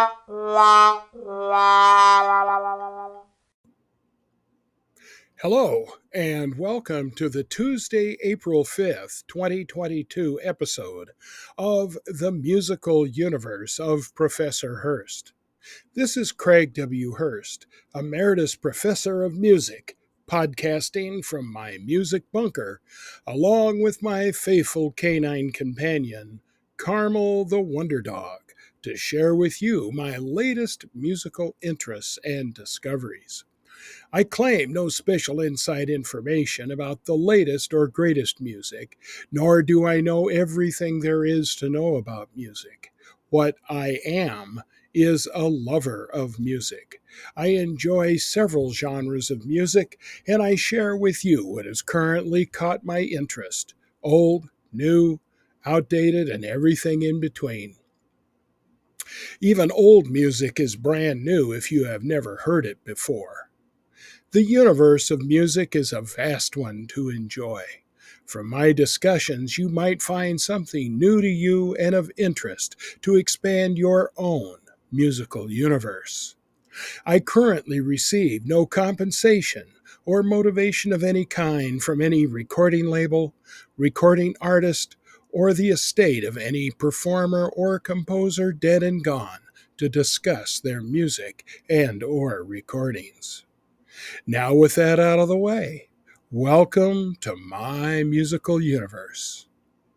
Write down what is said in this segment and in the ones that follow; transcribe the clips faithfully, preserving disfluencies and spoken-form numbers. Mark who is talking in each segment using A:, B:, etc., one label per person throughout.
A: Hello, and welcome to the Tuesday, April fifth, twenty twenty-two episode of The Musical Universe of Professor Hurst. This is Craig W. Hurst, Emeritus Professor of Music, podcasting from my music bunker, along with my faithful canine companion, Carmel the Wonder Dog, to share with you my latest musical interests and discoveries. I claim no special inside information about the latest or greatest music, nor do I know everything there is to know about music. What I am is a lover of music. I enjoy several genres of music, and I share with you what has currently caught my interest, old, new, outdated, and everything in between. Even old music is brand new if you have never heard it before. The universe of music is a vast one to enjoy. From my discussions, you might find something new to you and of interest to expand your own musical universe. I currently receive no compensation or motivation of any kind from any recording label, recording artist, or the estate of any performer or composer dead and gone to discuss their music and or recordings. Now, with that out of the way, welcome to my musical universe.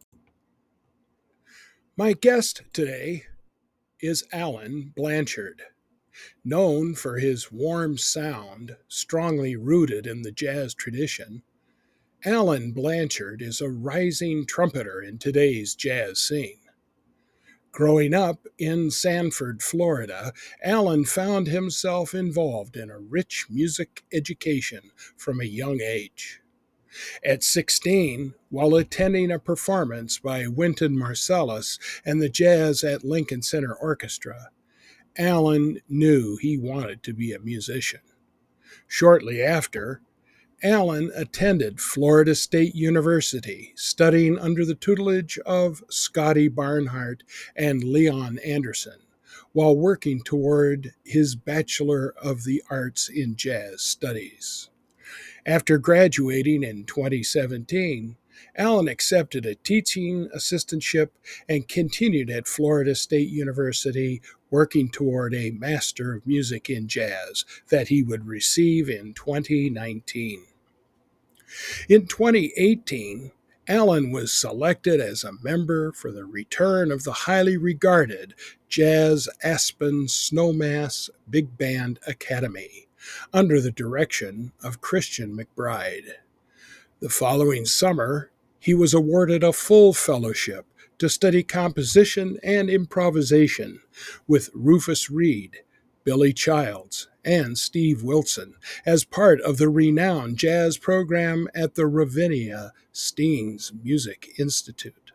A: My guest today is Alan Blanchard. Known for his warm sound, strongly rooted in the jazz tradition, Alan Blanchard is a rising trumpeter in today's jazz scene. Growing up in Sanford, Florida, Alan found himself involved in a rich music education from a young age. At sixteen, while attending a performance by Wynton Marsalis and the Jazz at Lincoln Center Orchestra, Alan knew he wanted to be a musician. Shortly after, Alan attended Florida State University, studying under the tutelage of Scotty Barnhart and Leon Anderson, while working toward his Bachelor of the Arts in Jazz Studies. After graduating in twenty seventeen, Alan accepted a teaching assistantship and continued at Florida State University, working toward a Master of Music in Jazz that he would receive in twenty nineteen. In twenty eighteen, Alan was selected as a member for the return of the highly regarded Jazz Aspen Snowmass Big Band Academy, under the direction of Christian McBride. The following summer, he was awarded a full fellowship to study composition and improvisation with Rufus Reid, Billy Childs, and Steve Wilson as part of the renowned jazz program at the Ravinia Steens Music Institute.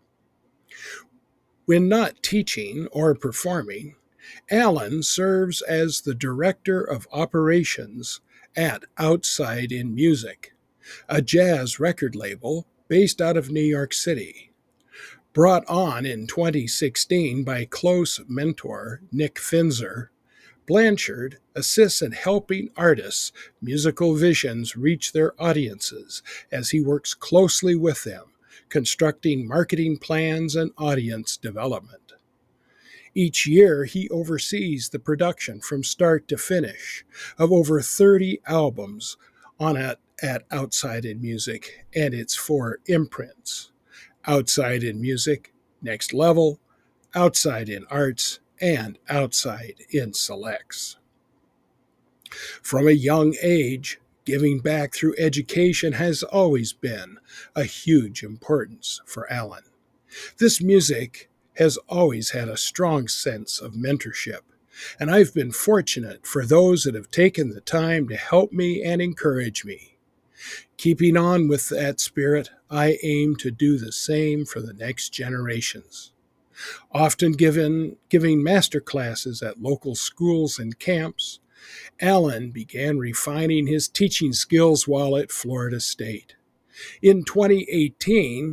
A: When not teaching or performing, Alan serves as the Director of Operations at Outside in Music, a jazz record label based out of New York City. Brought on in twenty sixteen by close mentor Nick Finzer, Blanchard assists in helping artists' musical visions reach their audiences as he works closely with them, constructing marketing plans and audience development. Each year, he oversees the production from start to finish of over thirty albums on at, at Outside in Music and its four imprints: Outside in Music, Next Level, Outside in Arts, and Outside in Selects. From a young age, giving back through education has always been a huge importance for Alan. This music has always had a strong sense of mentorship, and I've been fortunate for those that have taken the time to help me and encourage me. Keeping on with that spirit, I aim to do the same for the next generations. Often given, giving master classes at local schools and camps, Alan began refining his teaching skills while at Florida State. In twenty eighteen,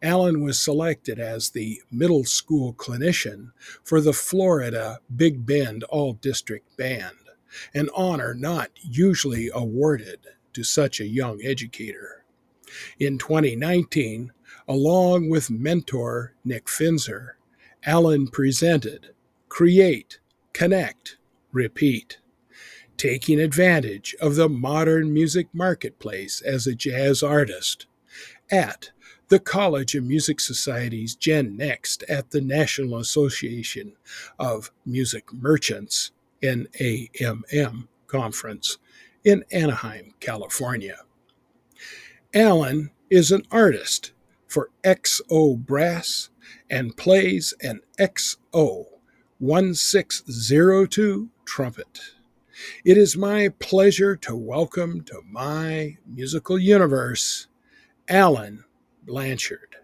A: Alan was selected as the middle school clinician for the Florida Big Bend All-District Band, an honor not usually awarded to such a young educator. In twenty nineteen, along with mentor Nick Finzer, Alan presented Create, Connect, Repeat, taking advantage of the modern music marketplace as a jazz artist at the College of Music Society's Gen Next at the National Association of Music Merchants, N A M M, conference in Anaheim, California. Alan is an artist for X O Brass and plays an X O one six zero two trumpet. It is my pleasure to welcome to my musical universe, Alan Blanchard.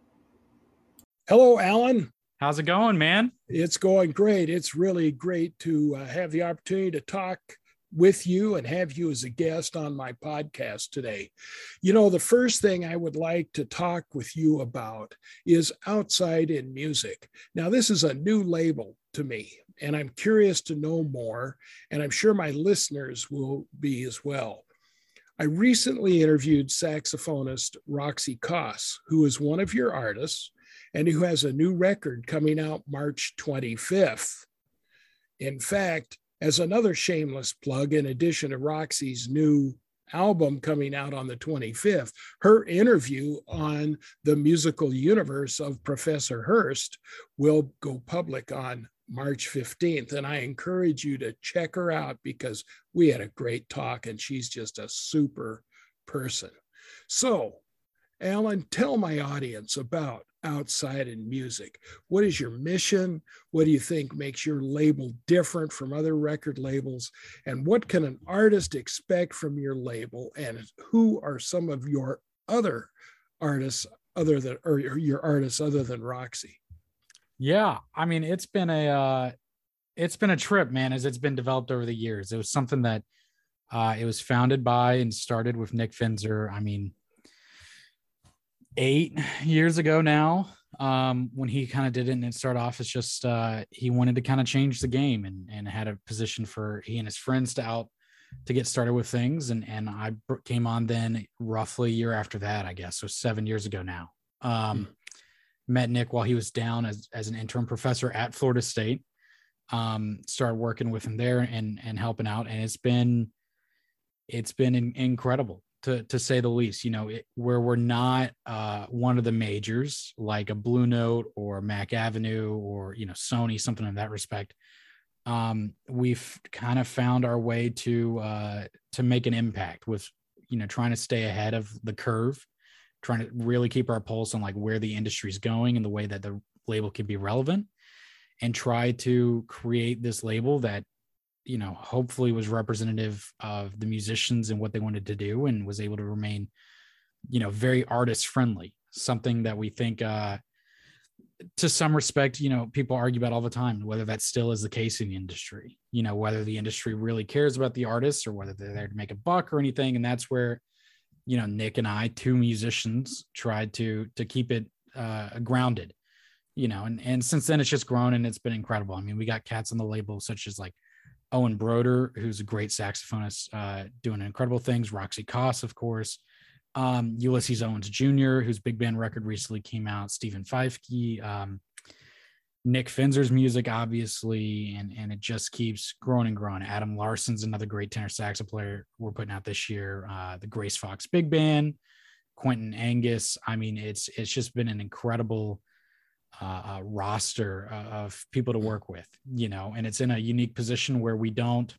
A: Hello, Alan.
B: How's it going, man?
A: It's going great. It's really great to uh, have the opportunity to talk with you and have you as a guest on my podcast today. You know, the first thing I would like to talk with you about is Outside in Music. Now, this is a new label to me, and I'm curious to know more, and I'm sure my listeners will be as well. I recently interviewed saxophonist Roxy Koss, who is one of your artists and who has a new record coming out March twenty-fifth. In fact, as another shameless plug, in addition to Roxy's new album coming out on the twenty-fifth, her interview on the musical universe of Professor Hurst will go public on March fifteenth. And I encourage you to check her out because we had a great talk and she's just a super person. So, Alan, tell my audience about Outside in Music. What is your mission? What do you think makes your label different from other record labels? And what can an artist expect from your label? And who are some of your other artists other than, or your artists other than Roxy?
B: Yeah, I mean, it's been a uh, it's been a trip, man, as it's been developed over the years. It was something that uh, it was founded by and started with Nick Finzer. I mean, eight years ago now, um, when he kind of did it, and it started off as just uh, he wanted to kind of change the game and and had a position for he and his friends to out to get started with things. And and I came on then roughly a year after that, I guess, so seven years ago now. Um, mm-hmm. Met Nick while he was down as, as an interim professor at Florida State. Um, started working with him there and and helping out, and it's been it's been in, incredible to to say the least. You know, it, where we're not uh, one of the majors like a Blue Note or Mac Avenue or you know Sony, something in that respect. Um, we've kind of found our way to uh, to make an impact with you know trying to stay ahead of the curve, trying to really keep our pulse on like where the industry is going and the way that the label can be relevant, and try to create this label that, you know, hopefully was representative of the musicians and what they wanted to do and was able to remain, you know, very artist friendly, something that we think, uh, to some respect, you know, people argue about all the time, whether that still is the case in the industry, you know, whether the industry really cares about the artists or whether they're there to make a buck or anything. And that's where, you know, Nick and I, two musicians, tried to to keep it uh, grounded, you know, and, and since then it's just grown and it's been incredible. I mean, we got cats on the label such as like Owen Broder, who's a great saxophonist, uh, doing incredible things. Roxy Koss, of course. Um, Ulysses Owens Junior, whose big band record recently came out. Stephen Feifke, um, Nick Finzer's music, obviously, and and it just keeps growing and growing. Adam Larson's another great tenor sax player we're putting out this year. Uh, the Grace Fox Big Band, Quentin Angus. I mean, it's it's just been an incredible uh, uh, roster uh, of people to work with, you know, and it's in a unique position where we don't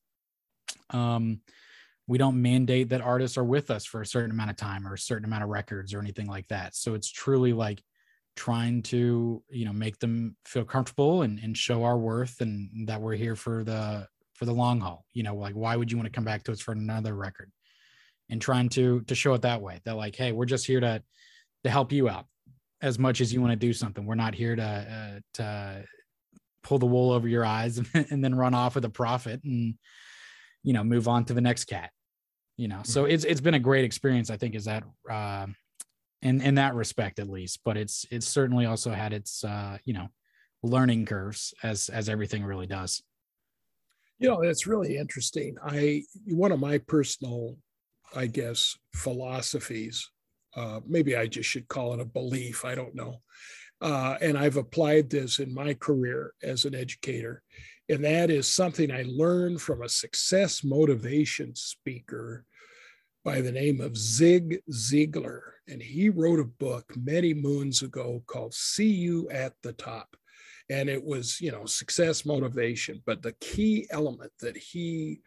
B: um, we don't mandate that artists are with us for a certain amount of time or a certain amount of records or anything like that. So it's truly like trying to, you know, make them feel comfortable and, and show our worth and that we're here for the, for the long haul, you know, like, why would you want to come back to us for another record? And trying to, to show it that way, that like, hey, we're just here to, to help you out as much as you want to do something. We're not here to, uh, to pull the wool over your eyes and, and then run off with a profit and, you know, move on to the next cat, you know? So it's, it's been a great experience, I think, is that, uh, in in that respect at least. But it's it's certainly also had its uh you know learning curves, as as everything really does.
A: You know, it's really interesting. I one of my personal, I guess, philosophies, uh, maybe I just should call it a belief, I don't know. Uh, and I've applied this in my career as an educator. And that is something I learned from a success motivation speaker by the name of Zig Ziglar. And he wrote a book many moons ago called See You at the Top. And it was, you know, success motivation. But the key element that he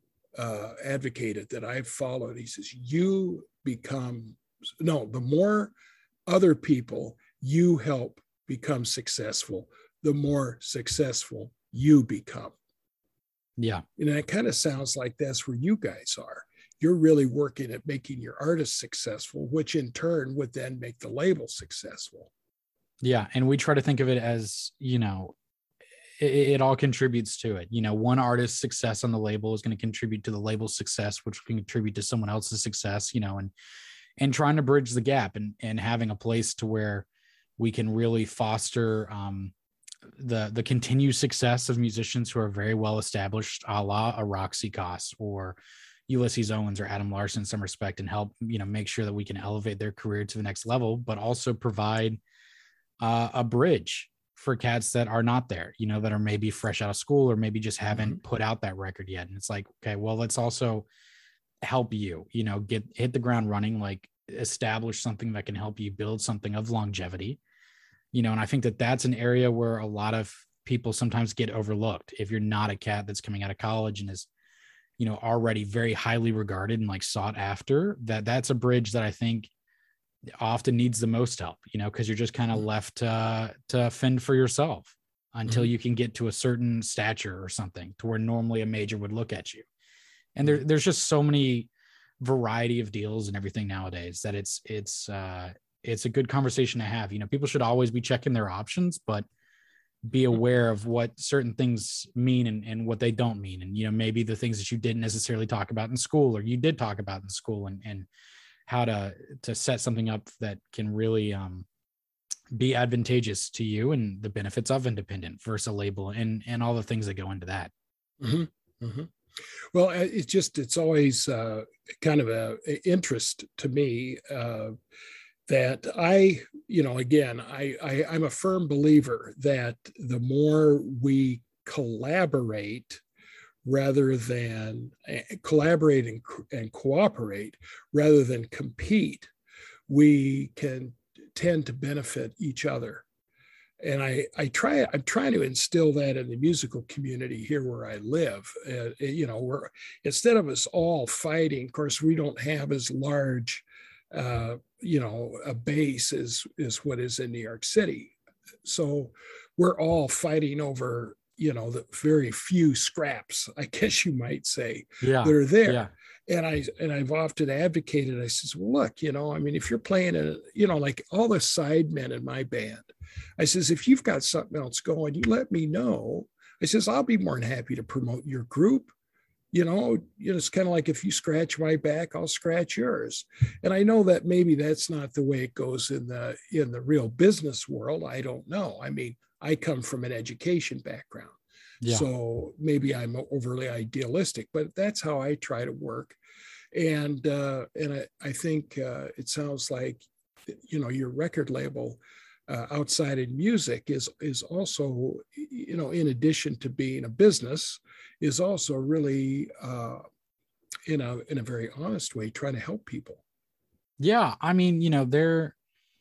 A: uh, advocated, that I've followed, he says, you become, no, the more other people you help become successful, the more successful you become.
B: Yeah.
A: And it kind of sounds like that's where you guys are. You're really working at making your artists successful, which in turn would then make the label successful.
B: Yeah. And we try to think of it as, you know, it, it all contributes to it. You know, one artist's success on the label is going to contribute to the label's success, which can contribute to someone else's success, you know, and, and trying to bridge the gap and, and having a place to where we can really foster um, the, the continued success of musicians who are very well established, a la a Roxy Coss or Ulysses Owens or Adam Larson in some respect, and help, you know, make sure that we can elevate their career to the next level, but also provide uh, a bridge for cats that are not there, you know, that are maybe fresh out of school or maybe just haven't mm-hmm. put out that record yet. And it's like, okay, well, let's also help you, you know, get, hit the ground running, like establish something that can help you build something of longevity, you know. And I think that that's an area where a lot of people sometimes get overlooked. If you're not a cat that's coming out of college and is, you know, already very highly regarded and like sought after, that that's a bridge that I think often needs the most help, you know, because you're just kind of left uh, to fend for yourself until mm-hmm. you can get to a certain stature or something to where normally a major would look at you. And there, there's just so many variety of deals and everything nowadays that it's, it's, uh, it's a good conversation to have. You know, people should always be checking their options, but be aware of what certain things mean and, and what they don't mean. And, you know, maybe the things that you didn't necessarily talk about in school, or you did talk about in school, and, and how to, to set something up that can really um, be advantageous to you and the benefits of independent versus a label, and, and all the things that go into that.
A: Mm-hmm. Mm-hmm. Well, it's just, it's always uh, kind of a, a interest to me uh, that I, you know, again, I, I, I'm a firm believer that the more we collaborate rather than uh, collaborate and, and cooperate rather than compete, we can tend to benefit each other. And I, I try, I'm trying to instill that in the musical community here where I live. Uh, you know, where instead of us all fighting, of course, we don't have as large, uh, you know, a base as, as what is in New York City. So we're all fighting over, you know, the very few scraps, I guess you might say,
B: yeah,
A: that are there.
B: Yeah.
A: And I and I've often advocated, I says, well, look, you know, I mean, if you're playing a, you know, like all the sidemen in my band, I says, if you've got something else going, you let me know. I says, I'll be more than happy to promote your group. You know, you know, it's kind of like if you scratch my back, I'll scratch yours. And I know that maybe that's not the way it goes in the in the real business world. I don't know. I mean, I come from an education background. Yeah. So maybe I'm overly idealistic, but that's how I try to work. And uh, and I, I think uh, it sounds like, you know, your record label uh, Outside in Music is is also, you know, in addition to being a business, is also really uh, in a in a very honest way trying to help people.
B: Yeah, I mean, you know, they're.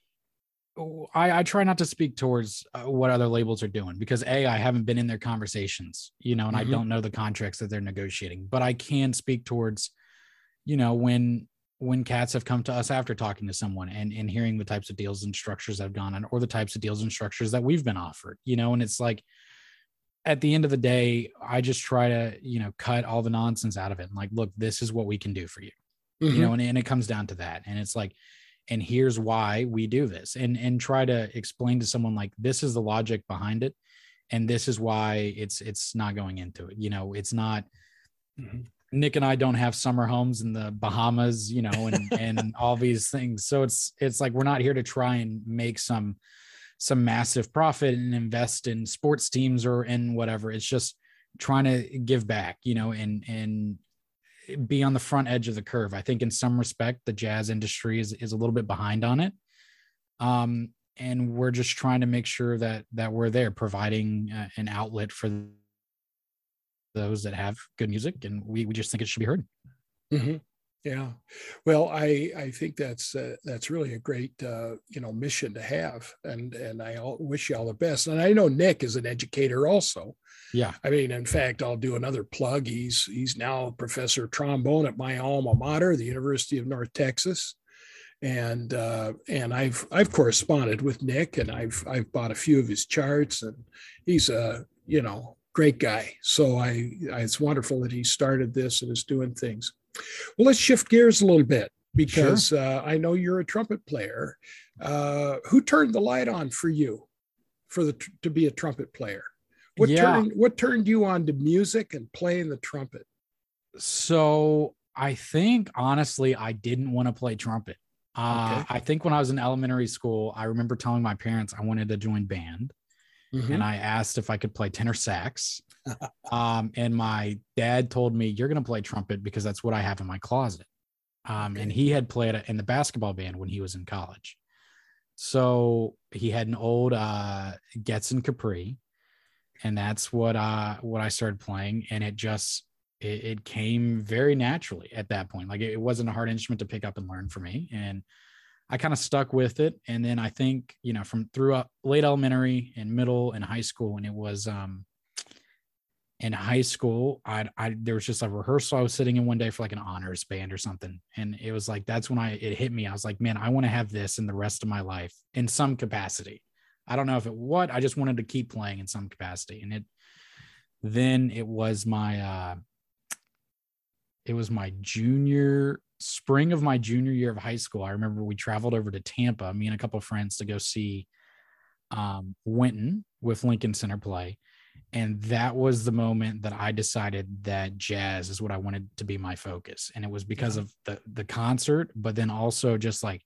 B: I, I try not to speak towards uh, what other labels are doing because A, I haven't been in their conversations, you know, and mm-hmm. I don't know the contracts that they're negotiating, but I can speak towards, you know, when, when cats have come to us after talking to someone and, and hearing the types of deals and structures that have gone on, or the types of deals and structures that we've been offered, you know, and it's like, at the end of the day, I just try to, you know, cut all the nonsense out of it. And like, look, this is what we can do for you, mm-hmm. you know, and, and it comes down to that. And it's like, and here's why we do this, and, and try to explain to someone like, this is the logic behind it. And this is why it's, it's not going into it. You know, it's not, mm-hmm. Nick and I don't have summer homes in the Bahamas, you know, and and all these things. So it's it's like we're not here to try and make some some massive profit and invest in sports teams or in whatever. It's just trying to give back, you know, and and be on the front edge of the curve. I think in some respect, the jazz industry is is a little bit behind on it. Um, and we're just trying to make sure that that we're there providing uh, an outlet for those that have good music, and we, we just think it should be heard.
A: Mm-hmm. Yeah. Well, I, I think that's, uh, that's really a great, uh, you know, mission to have. And, and I all, wish you all the best. And I know Nick is an educator also.
B: Yeah.
A: I mean, in fact, I'll do another plug. He's, he's now a professor of trombone at my alma mater, the University of North Texas. And, uh, and I've, I've corresponded with Nick, and I've, I've bought a few of his charts, and he's a, you know, great guy. So I, I, it's wonderful that he started this and is doing things. Well, let's shift gears a little bit, because sure. uh, I know you're a trumpet player. Uh, who turned the light on for you for the to be a trumpet player? What
B: yeah.
A: turned what turned you on to music and playing the trumpet?
B: So I think honestly, I didn't want to play trumpet. Uh, okay. I think when I was in elementary school, I remember telling my parents I wanted to join band. Mm-hmm. And I asked if I could play tenor sax. um, and my dad told me, you're going to play trumpet because that's what I have in my closet. Um, okay. And he had played in the basketball band when he was in college. So he had an old uh, Getson Capri, and that's what uh, what I started playing. And it just, it, it came very naturally at that point. Like it, it wasn't a hard instrument to pick up and learn for me. And I kind of stuck with it. And then I think, you know, from throughout late elementary and middle and high school, and it was um, in high school, I, I, there was just a rehearsal I was sitting in one day for like an honors band or something. And it was like, that's when I, it hit me. I was like, man, I want to have this in the rest of my life in some capacity. I don't know if it, what, I just wanted to keep playing in some capacity. And it, then it was my, uh, it was my junior spring of my junior year of high school. I remember we traveled over to Tampa, me and a couple of friends, to go see um, Wynton with Lincoln Center play. And that was the moment that I decided that jazz is what I wanted to be my focus. And it was because yeah. of the, the concert, but then also just like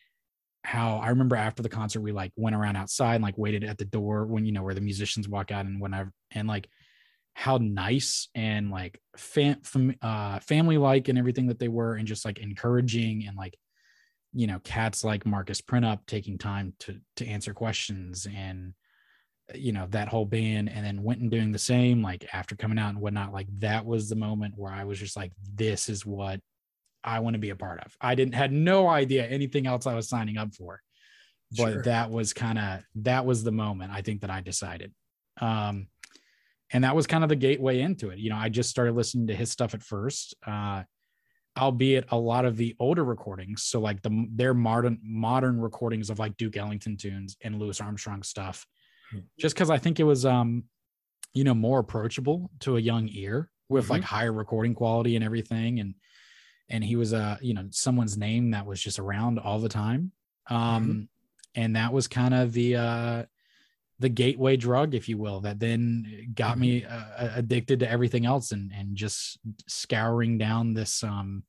B: how I remember after the concert, we like went around outside and like waited at the door when, you know, where the musicians walk out and whenever, and like how nice and like fam, fam, uh, family-like and everything that they were, and just like encouraging, and like, you know, cats like Marcus Printup taking time to, to answer questions, and, you know, that whole band, and then went and doing the same, like after coming out and whatnot. Like that was the moment where I was just like, this is what I want to be a part of. I didn't, had no idea anything else I was signing up for, but sure. that was kind of, that was the moment I think that I decided. Um, And that was kind of the gateway into it. You know, I just started listening to his stuff at first, uh, albeit a lot of the older recordings. So like the their modern modern recordings of like Duke Ellington tunes and Louis Armstrong stuff, mm-hmm. just because I think it was, um, you know, more approachable to a young ear with mm-hmm. like higher recording quality and everything. And and he was, uh, you know, someone's name that was just around all the time. Um, mm-hmm. And that was kind of the, uh, the gateway drug, if you will, that then got me uh, addicted to everything else, and, and just scouring down this, um,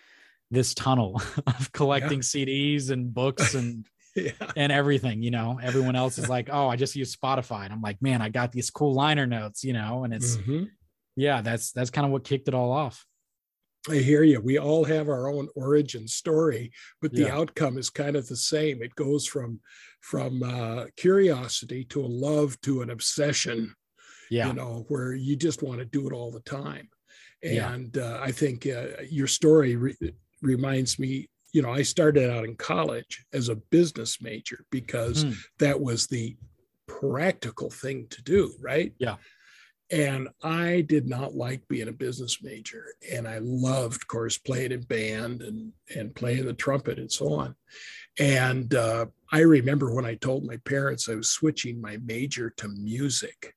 B: this tunnel of collecting yeah. C Ds and books and, yeah. and everything, you know. Everyone else is like, oh, I just use Spotify. And I'm like, man, I got these cool liner notes, you know, and it's, mm-hmm. yeah, that's, that's kind of what kicked it all off.
A: I hear you. We all have our own origin story, but the yeah. outcome is kind of the same. It goes from from uh, curiosity to a love to an obsession, yeah. you know, where you just want to do it all the time. And yeah. uh, I think uh, your story re- reminds me, you know, I started out in college as a business major because mm. that was the practical thing to do, right?
B: Yeah.
A: And I did not like being a business major. And I loved, of course, playing in band and, and playing the trumpet and so on. And uh, I remember when I told my parents I was switching my major to music,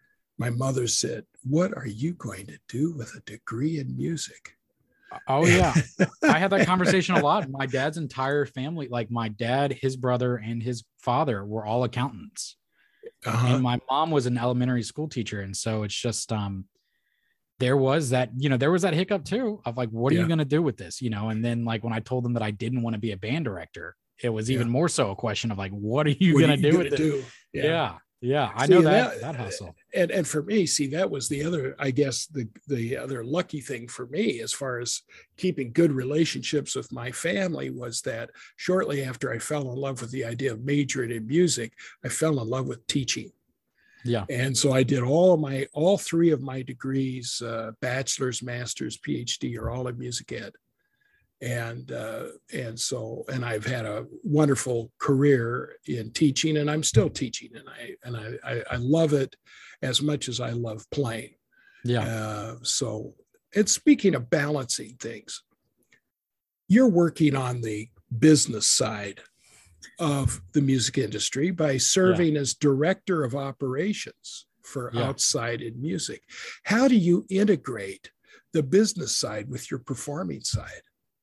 A: my mother said, "What are you going to do with a degree in music?"
B: Oh, yeah. I had that conversation a lot. My dad's entire family, like my dad, his brother, and his father were all accountants. Uh-huh. And my mom was an elementary school teacher. And so it's just, um, there was that, you know, there was that hiccup too of like, what are
A: Yeah.
B: you going to do with this? You know, and then like when I told them that I didn't want to be a band director, it was even
A: Yeah.
B: more so a question of like, what are you
A: What
B: going
A: are
B: to
A: you
B: do
A: gonna
B: with it?
A: do? Yeah.
B: Yeah. Yeah. I
A: See,
B: know
A: and
B: that, that hustle.
A: and and for me, see, that was the other, I guess, the the other lucky thing for me as far as keeping good relationships with my family was that shortly after I fell in love with the idea of majoring in music, I fell in love with teaching.
B: Yeah.
A: And so I did all of my, all three of my degrees, uh, bachelor's, master's, PhD, are all in music ed. And, uh, and so, and I've had a wonderful career in teaching, and I'm still teaching, and I, and I, I, I love it as much as I love playing.
B: Yeah.
A: Uh, so, and speaking of balancing things, you're working on the business side of the music industry by serving yeah. as director of operations for yeah. Outside in Music. How do you integrate the business side with your performing side?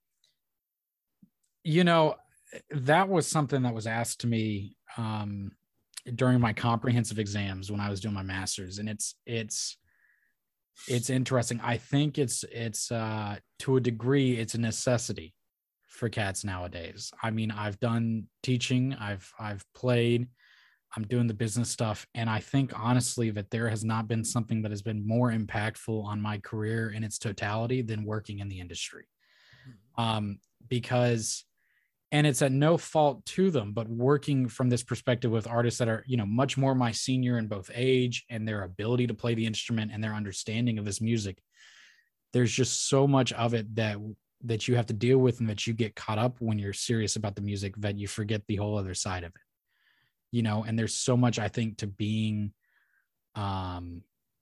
B: You know, that was something that was asked to me um, during my comprehensive exams when I was doing my master's. And it's, it's, it's interesting. I think it's, it's uh, to a degree, it's a necessity for cats nowadays. I mean, I've done teaching, I've, I've played, I'm doing the business stuff. And I think honestly that there has not been something that has been more impactful on my career in its totality than working in the industry. Um, because, and it's at no fault to them, but working from this perspective with artists that are, you know, much more my senior in both age and their ability to play the instrument and their understanding of this music, there's just so much of it that that you have to deal with and that you get caught up when you're serious about the music that you forget the whole other side of it, you know. And there's so much, I think, to being um,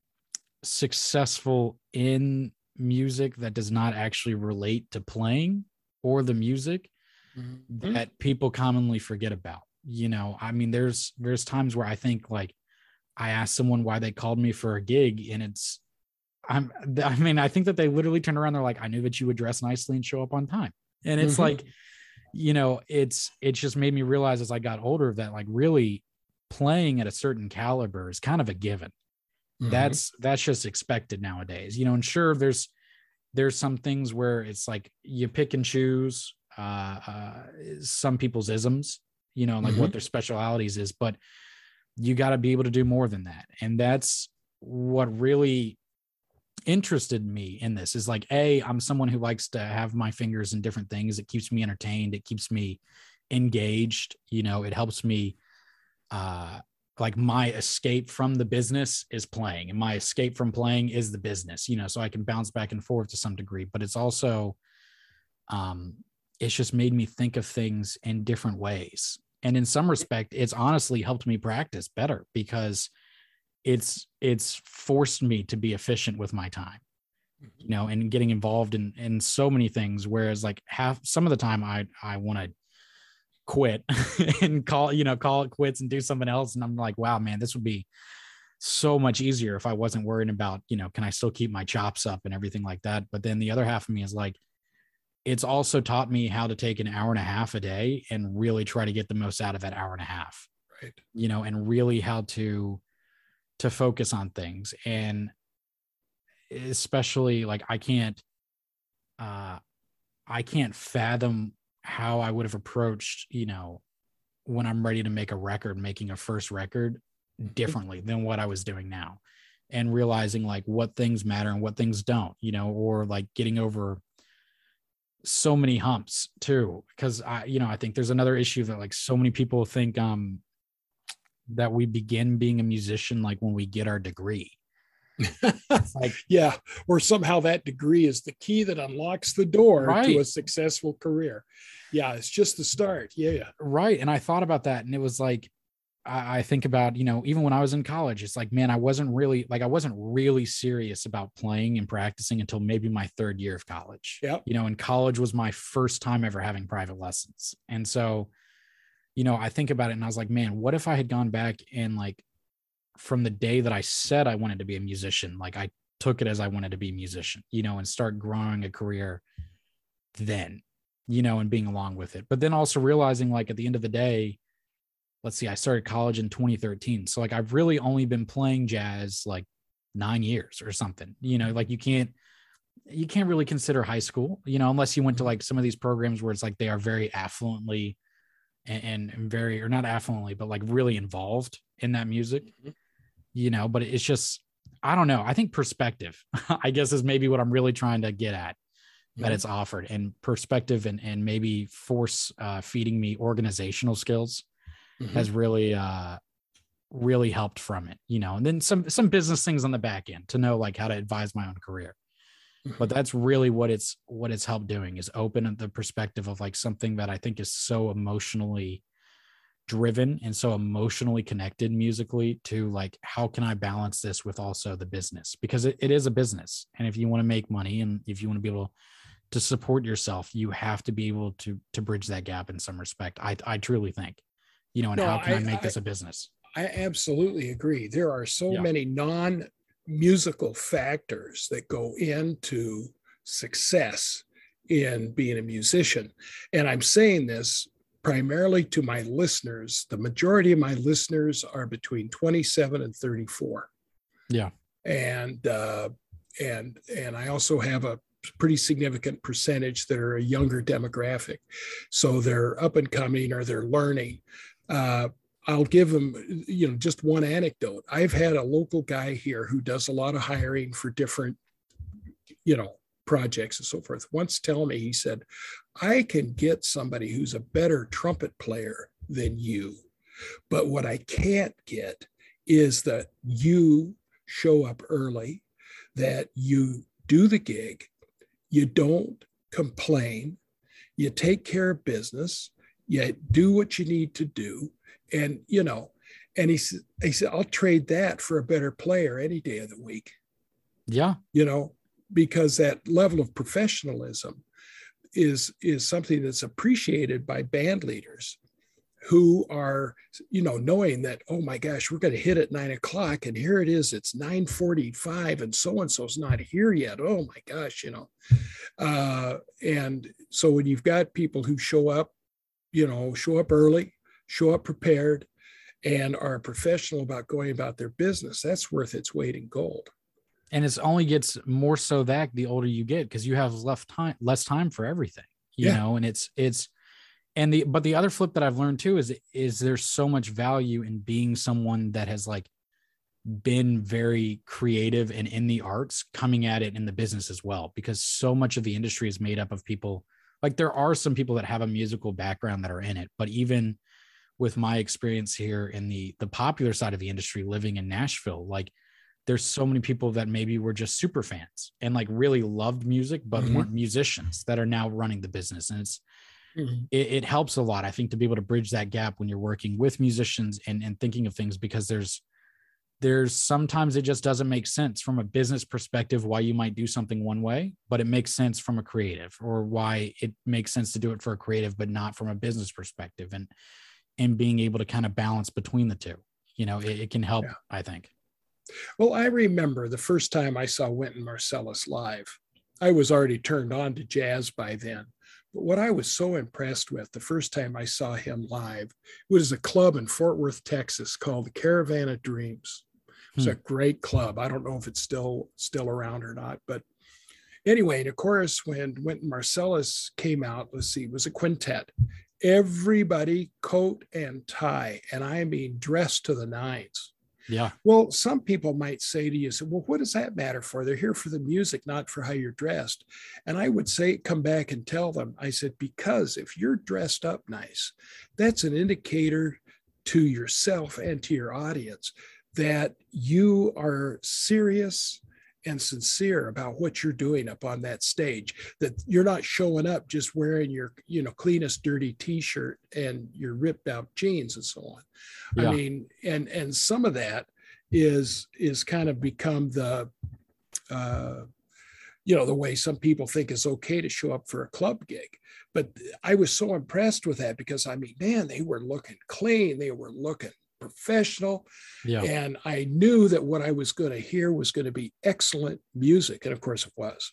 B: successful in music that does not actually relate to playing or the music mm-hmm. that people commonly forget about. You know, I mean, there's, there's times where I think like I asked someone why they called me for a gig, and it's, I'm, I mean, I think that they literally turned around. They're like, I knew that you would dress nicely and show up on time. And it's mm-hmm. like, you know, it's, it just made me realize as I got older that like really playing at a certain caliber is kind of a given. Mm-hmm. That's, that's just expected nowadays, you know. And sure, there's, there's some things where it's like you pick and choose uh, uh, some people's isms, you know, like mm-hmm. what their specialities is, but you got to be able to do more than that. And that's what really interested me in this is like, A, I'm someone who likes to have my fingers in different things. It keeps me entertained. It keeps me engaged. You know, it helps me, uh, like my escape from the business is playing, and my escape from playing is the business, you know, so I can bounce back and forth to some degree, but it's also, um, it's just made me think of things in different ways. And in some respect, it's honestly helped me practice better because it's, it's forced me to be efficient with my time, you know, and getting involved in, in so many things. Whereas like half, some of the time I, I want to quit and call, you know, call it quits and do something else. And I'm like, wow, man, this would be so much easier if I wasn't worrying about, you know, can I still keep my chops up and everything like that. But then the other half of me is like, it's also taught me how to take an hour and a half a day and really try to get the most out of that hour and a half,
A: right?
B: You know, and really how to, to focus on things. And especially like, I can't, uh, I can't fathom how I would have approached, you know, when I'm ready to make a record, making a first record differently than what I was doing now, and realizing like what things matter and what things don't, you know, or like getting over so many humps too. Cause I, you know, I think there's another issue that like so many people think, um, that we begin being a musician like when we get our degree.
A: Like, yeah, or somehow that degree is the key that unlocks the door right. to a successful career. Yeah, it's just the start. Yeah,
B: right. And I thought about that, and it was like, I, I think about, you know, even when I was in college, it's like, man, I wasn't really like I wasn't really serious about playing and practicing until maybe my third year of college.
A: Yeah,
B: you know, and college was my first time ever having private lessons, and so, you know, I think about it, and I was like, man, what if I had gone back and like, from the day that I said I wanted to be a musician, like I took it as I wanted to be a musician, you know, and start growing a career then, you know, and being along with it. But then also realizing like at the end of the day, let's see, I started college in twenty thirteen. So like I've really only been playing jazz like nine years or something. You know, like you can't, you can't really consider high school, you know, unless you went to like some of these programs where it's like they are very affluently and, and very, or not affluently, but like really involved in that music, mm-hmm. you know, but it's just, I don't know. I think perspective, I guess, is maybe what I'm really trying to get at, that mm-hmm. it's offered, and perspective and, and maybe force uh, feeding me organizational skills mm-hmm. has really, uh, really helped from it, you know, and then some, some business things on the back end to know like how to advise my own career. Mm-hmm. But that's really what it's, what it's helped doing, is open the perspective of like something that I think is so emotionally driven and so emotionally connected musically to like, how can I balance this with also the business? Because it, it is a business. And if you want to make money and if you want to be able to support yourself, you have to be able to, to bridge that gap in some respect. I, I truly think, you know, and no, how can I, I make I, this a business?
A: I absolutely agree. There are so yeah. many non-musical factors that go into success in being a musician. And I'm saying this primarily to my listeners. The majority of my listeners are between twenty-seven and thirty-four.
B: Yeah.
A: And, uh, and, and I also have a pretty significant percentage that are a younger demographic. So they're up and coming, or they're learning. Uh, I'll give them, you know, just one anecdote. I've had a local guy here who does a lot of hiring for different, you know, projects and so forth. Once tell me, he said, I can get somebody who's a better trumpet player than you, but what I can't get is that you show up early, that you do the gig, you don't complain, you take care of business, you do what you need to do. And, you know, and he said, he said, I'll trade that for a better player any day of the week.
B: Yeah.
A: You know, because that level of professionalism is, is something that's appreciated by band leaders who are, you know, knowing that, oh my gosh, we're going to hit at nine o'clock and here it is, it's nine forty-five and so-and-so's not here yet. Oh my gosh, you know. Uh, and so when you've got people who show up, you know, show up early, show up prepared, and are professional about going about their business, that's worth its weight in gold.
B: And it's only gets more so that the older you get, because you have less time, less time for everything, you yeah. know, and it's, it's, and the, but the other flip that I've learned too, is, is there's so much value in being someone that has like been very creative and in the arts, coming at it in the business as well, because so much of the industry is made up of people. Like there are some people that have a musical background that are in it, but even with my experience here in the, the popular side of the industry, living in Nashville, like there's so many people that maybe were just super fans and like really loved music, but mm-hmm. weren't musicians, that are now running the business. And it's, mm-hmm. it, it helps a lot, I think, to be able to bridge that gap when you're working with musicians and, and thinking of things, because there's, there's sometimes it just doesn't make sense from a business perspective why you might do something one way, but it makes sense from a creative, or why it makes sense to do it for a creative, but not from a business perspective. And, and being able to kind of balance between the two, you know, it, it can help, yeah. I think.
A: Well, I remember the first time I saw Wynton Marsalis live. I was already turned on to jazz by then. But what I was so impressed with the first time I saw him live was a club in Fort Worth, Texas called the Caravan of Dreams. It was hmm. a great club. I don't know if it's still still around or not. But anyway, and of course, when Wynton Marsalis came out, let's see, it was a quintet. Everybody coat and tie, and I mean dressed to the nines.
B: Yeah.
A: Well, some people might say to you, so, well, what does that matter for? They're here for the music, not for how you're dressed. And I would say, come back and tell them, I said, because if you're dressed up nice, that's an indicator to yourself and to your audience that you are serious and sincere about what you're doing up on that stage, that you're not showing up just wearing your, you know, cleanest dirty t-shirt and your ripped out jeans and so on. Yeah. I mean, and, and some of that is, is kind of become the, uh, you know, the way some people think is okay to show up for a club gig. But I was so impressed with that because, I mean, man, they were looking clean. They were looking professional. Yeah. And I knew that what I was going to hear was going to be excellent music. And of course it was.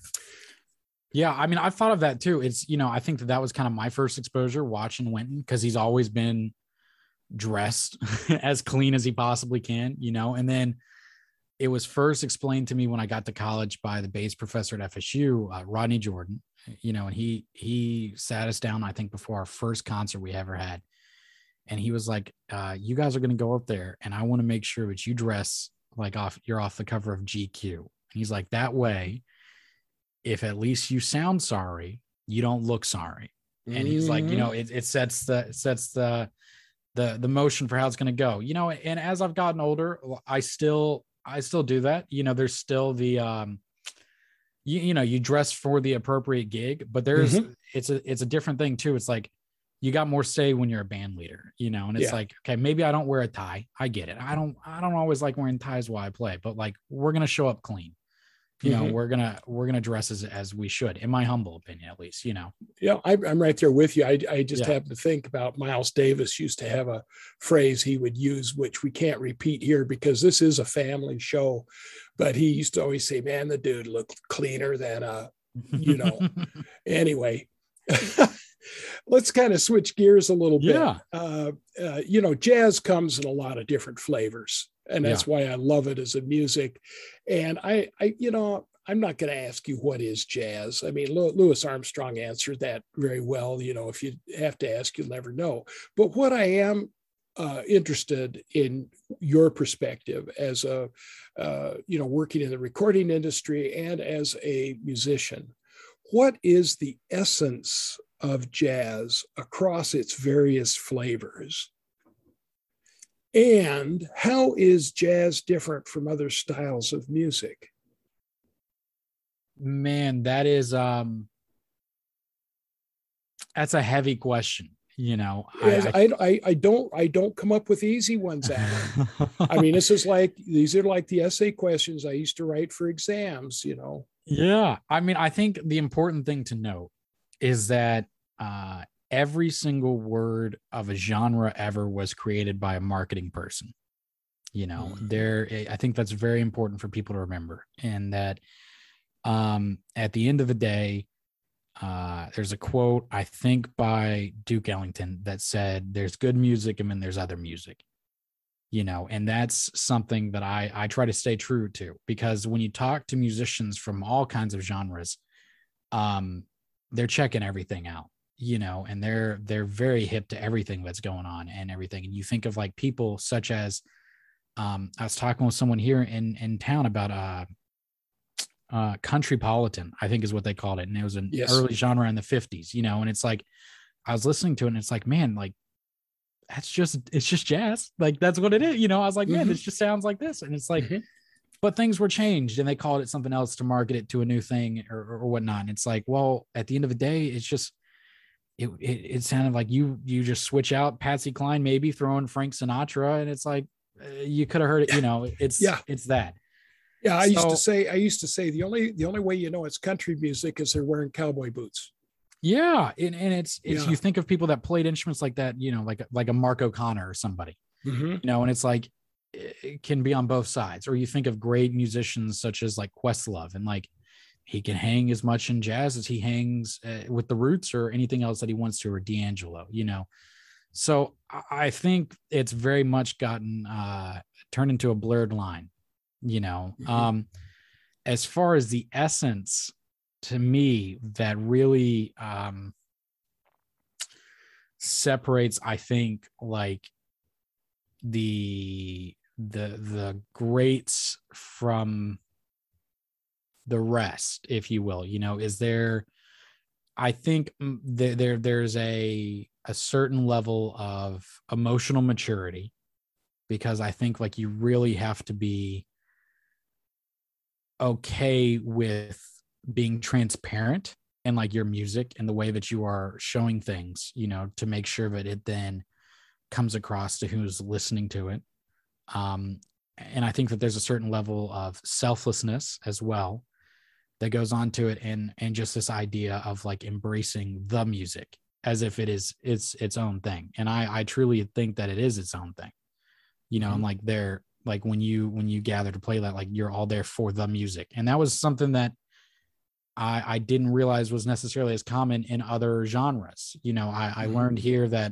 B: Yeah. I mean, I've thought of that too. It's, you know, I think that that was kind of my first exposure watching Wynton, because he's always been dressed as clean as he possibly can, you know, and then it was first explained to me when I got to college by the bass professor at F S U, uh, Rodney Jordan, you know, and he, he sat us down, I think before our first concert we ever had. And he was like, uh, you guys are going to go up there and I want to make sure that you dress like off, you're off the cover of G Q. And he's like, that way, if at least you sound sorry, you don't look sorry. And mm-hmm. he's like, you know, it, it sets the, it sets the, the, the motion for how it's going to go, you know, and as I've gotten older, I still, I still do that. You know, there's still the, um, you, you know, you dress for the appropriate gig, but there's, mm-hmm. it's a, it's a different thing too. It's like, you got more say when you're a band leader, you know, and it's yeah. like, okay, maybe I don't wear a tie. I get it. I don't, I don't always like wearing ties while I play, but like, we're going to show up clean. You know, mm-hmm. we're going to, we're going to dress as, as we should, in my humble opinion, at least, you know?
A: Yeah. I, I'm right there with you. I, I just yeah. happen to think about Miles Davis used to have a phrase he would use, which we can't repeat here because this is a family show, but he used to always say, man, the dude looked cleaner than, uh, you know, anyway, let's kind of switch gears a little bit.
B: Yeah.
A: Uh, uh, you know, jazz comes in a lot of different flavors. And that's yeah. why I love it as a music. And I, I you know, I'm not going to ask you what is jazz. I mean, Louis Armstrong answered that very well. You know, if you have to ask, you'll never know. But what I am uh, interested in your perspective as a, uh, you know, working in the recording industry and as a musician, what is the essence of jazz across its various flavors? And how is jazz different from other styles of music?
B: Man, that is, um, that's a heavy question. You know,
A: I, I, I, I don't, I don't come up with easy ones, Alan. I mean, this is like, these are like the essay questions I used to write for exams, you know?
B: Yeah. I mean, I think the important thing to note is that, uh, every single word of a genre ever was created by a marketing person. You know, mm-hmm. there, I think that's very important for people to remember. And that, um, at the end of the day, uh, there's a quote, I think by Duke Ellington, that said, there's good music and then there's other music, you know, and that's something that I, I try to stay true to, because when you talk to musicians from all kinds of genres, um, they're checking everything out. You know, and they're, they're very hip to everything that's going on and everything. And you think of like people such as, um, I was talking with someone here in, in town about, uh, uh, Countrypolitan, I think is what they called it. And it was an yes. early genre in the fifties, you know, and it's like, I was listening to it and it's like, man, like, that's just, it's just jazz. Like, that's what it is. You know, I was like, mm-hmm. man, this just sounds like this. And it's like, mm-hmm. but things were changed and they called it something else to market it to a new thing or, or whatnot. And it's like, well, at the end of the day, it's just, It, it it sounded like you you just switch out Patsy Cline, maybe throw in Frank Sinatra, and it's like uh, you could have heard it. You know, it's yeah, it's that.
A: Yeah, I so, used to say I used to say the only the only way you know it's country music is they're wearing cowboy boots.
B: Yeah, and, and it's it's yeah. you think of people that played instruments like that, you know, like like a Mark O'Connor or somebody, mm-hmm. you know, and it's like it can be on both sides. Or you think of great musicians such as like Questlove, and like, he can hang as much in jazz as he hangs uh, with the Roots or anything else that he wants to, or D'Angelo, you know? So I think it's very much gotten uh, turned into a blurred line, you know? Mm-hmm. Um, as far as the essence, to me, that really um, separates, I think, like the, the, the greats from the rest, if you will, you know, is there, I think there, there there's a, a certain level of emotional maturity, because I think like you really have to be okay with being transparent in like your music and the way that you are showing things, you know, to make sure that it then comes across to who's listening to it. Um, and I think that there's a certain level of selflessness as well that goes on to it, and and just this idea of like embracing the music as if it is it's its own thing. And I I truly think that it is its own thing, you know. Mm-hmm. And like they're like when you when you gather to play that, like you're all there for the music. And that was something that I I didn't realize was necessarily as common in other genres. You know, I, I mm-hmm. learned here that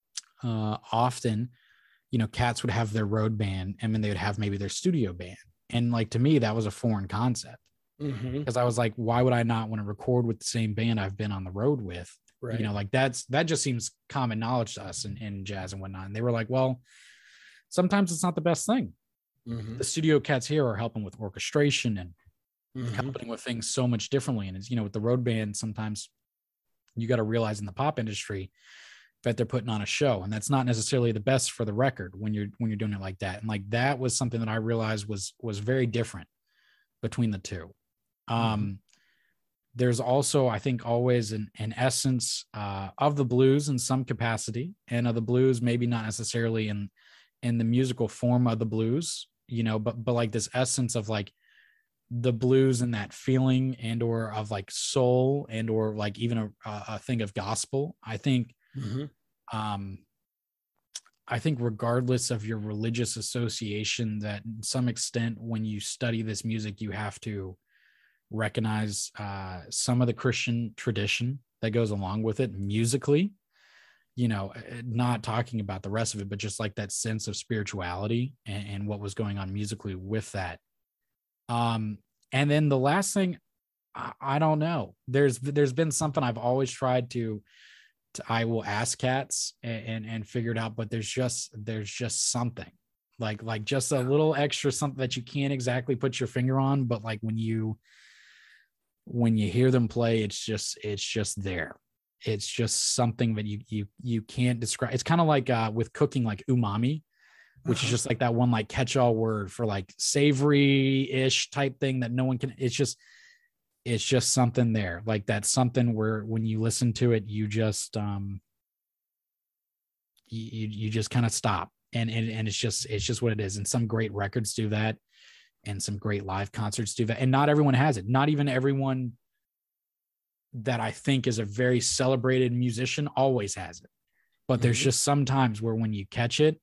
B: uh often, you know, Cats would have their road band and then they would have maybe their studio band. And like, to me, that was a foreign concept,
A: Mm-hmm.
B: because I was like, why would I not want to record with the same band I've been on the road with?
A: Right.
B: You know, like that's, that just seems common knowledge to us in, in jazz and whatnot. And they were like, well, sometimes it's not the best thing.
A: Mm-hmm.
B: The studio cats here are helping with orchestration and
A: Mm-hmm.
B: helping with things so much differently. And it's, you know, with the road band, sometimes you got to realize in the pop industry that they're putting on a show, and that's not necessarily the best for the record when you're, when you're doing it like that. And like, that was something that I realized was, was very different between the two. Um,
A: Mm-hmm.
B: There's also, I think, always an, an essence uh, of the blues in some capacity, and of the blues, maybe not necessarily in, in the musical form of the blues, you know, but, but like this essence of like the blues and that feeling, and, or of like soul, and, or like even a, a thing of gospel. I think,
A: Mm-hmm.
B: um, I think regardless of your religious association, that in some extent, when you study this music, you have to recognize uh, some of the Christian tradition that goes along with it musically, you know, not talking about the rest of it, but just like that sense of spirituality and, and what was going on musically with that. Um, and then the last thing, I, I don't know, there's, there's been something I've always tried to, to I will ask cats and, and, and figure it out, but there's just, there's just something like, like just a little extra something that you can't exactly put your finger on, but like when you, when you hear them play, it's just, it's just there. It's just something that you, you, you can't describe. It's kind of like uh, with cooking, like umami, which uh-huh. is just like that one, like catch-all word for like savory ish type thing that no one can, it's just, it's just something there. Like that's something where when you listen to it, you just, um, you, you just kind of stop, and, and, and it's just, it's just what it is. And some great records do that, and some great live concerts do that. And not everyone has it. Not even everyone that I think is a very celebrated musician always has it. But there's mm-hmm. just some times where when you catch it,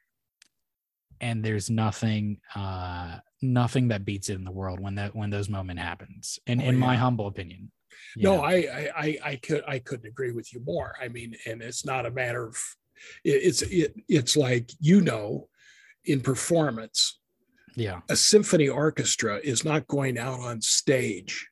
B: and there's nothing, uh, nothing that beats it in the world when that, when those moments happens. And oh, in yeah. my humble opinion.
A: No, I, I, I, I could, I couldn't agree with you more. I mean, and it's not a matter of, it's, it, it's like, you know, in performance,
B: yeah,
A: a symphony orchestra is not going out on stage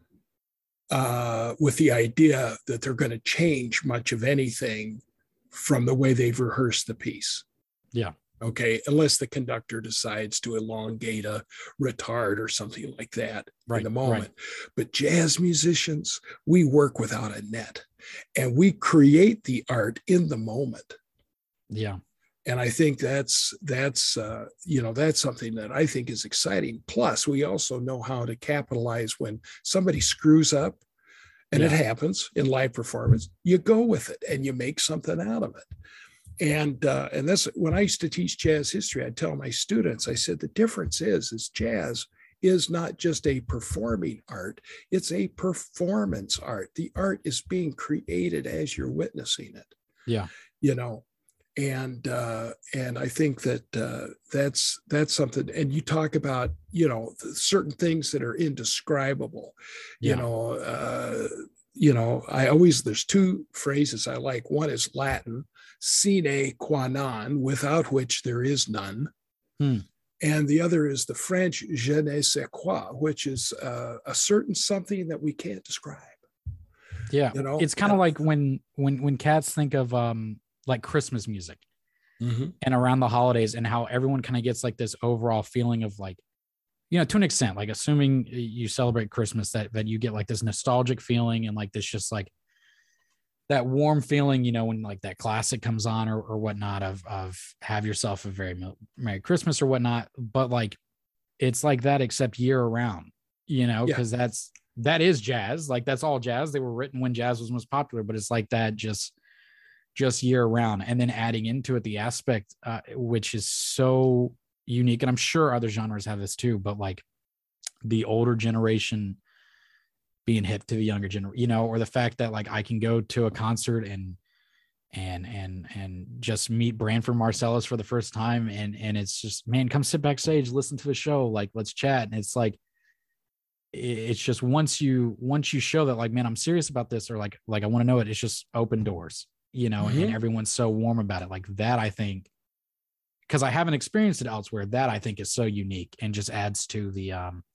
A: uh, with the idea that they're going to change much of anything from the way they've rehearsed the piece.
B: Yeah.
A: Okay. Unless the conductor decides to elongate a retard or something like that right, in the moment. Right. But jazz musicians, we work without a net, and we create the art in the moment.
B: Yeah.
A: And I think that's, that's uh, you know, that's something that I think is exciting. Plus, we also know how to capitalize when somebody screws up, and yeah. it happens in live performance. You go with it and you make something out of it. And uh, and that's when I used to teach jazz history, I'd tell my students, I said, the difference is, is jazz is not just a performing art, it's a performance art. The art is being created as you're witnessing it.
B: Yeah.
A: You know, and uh, and I think that uh, that's that's something. And you talk about, you know, certain things that are indescribable. Yeah. You know, uh, you know, I always, there's two phrases I like. One is Latin, sine qua non, without which there is none.
B: Hmm.
A: And the other is the French je ne sais quoi, which is uh, a certain something that we can't describe.
B: Yeah,
A: you know,
B: it's kind of like when when when cats think of um like Christmas music
A: mm-hmm.
B: and around the holidays, and how everyone kind of gets like this overall feeling of like, you know, to an extent, like assuming you celebrate Christmas, that that you get like this nostalgic feeling, and like this just like that warm feeling, you know, when like that classic comes on or, or whatnot of, of have yourself a very Merry Christmas or whatnot. But like, it's like that, except year round, you know,
A: yeah.
B: cause that's, that is jazz. Like that's all jazz. They were written when jazz was most popular, but it's like that just, just year round. And then adding into it, the aspect, uh, which is so unique. And I'm sure other genres have this too, but like the older generation being hip to the younger generation, you know, or the fact that like I can go to a concert and and and and just meet Branford Marsalis for the first time, and and it's just, man, come sit backstage, listen to the show, like let's chat. And it's like, it's just once you once you show that like, man, I'm serious about this, or like like I want to know it, it's just open doors, you know. Mm-hmm. And everyone's so warm about it, like that. I think because I haven't experienced it elsewhere. That I think is so unique and just adds to the um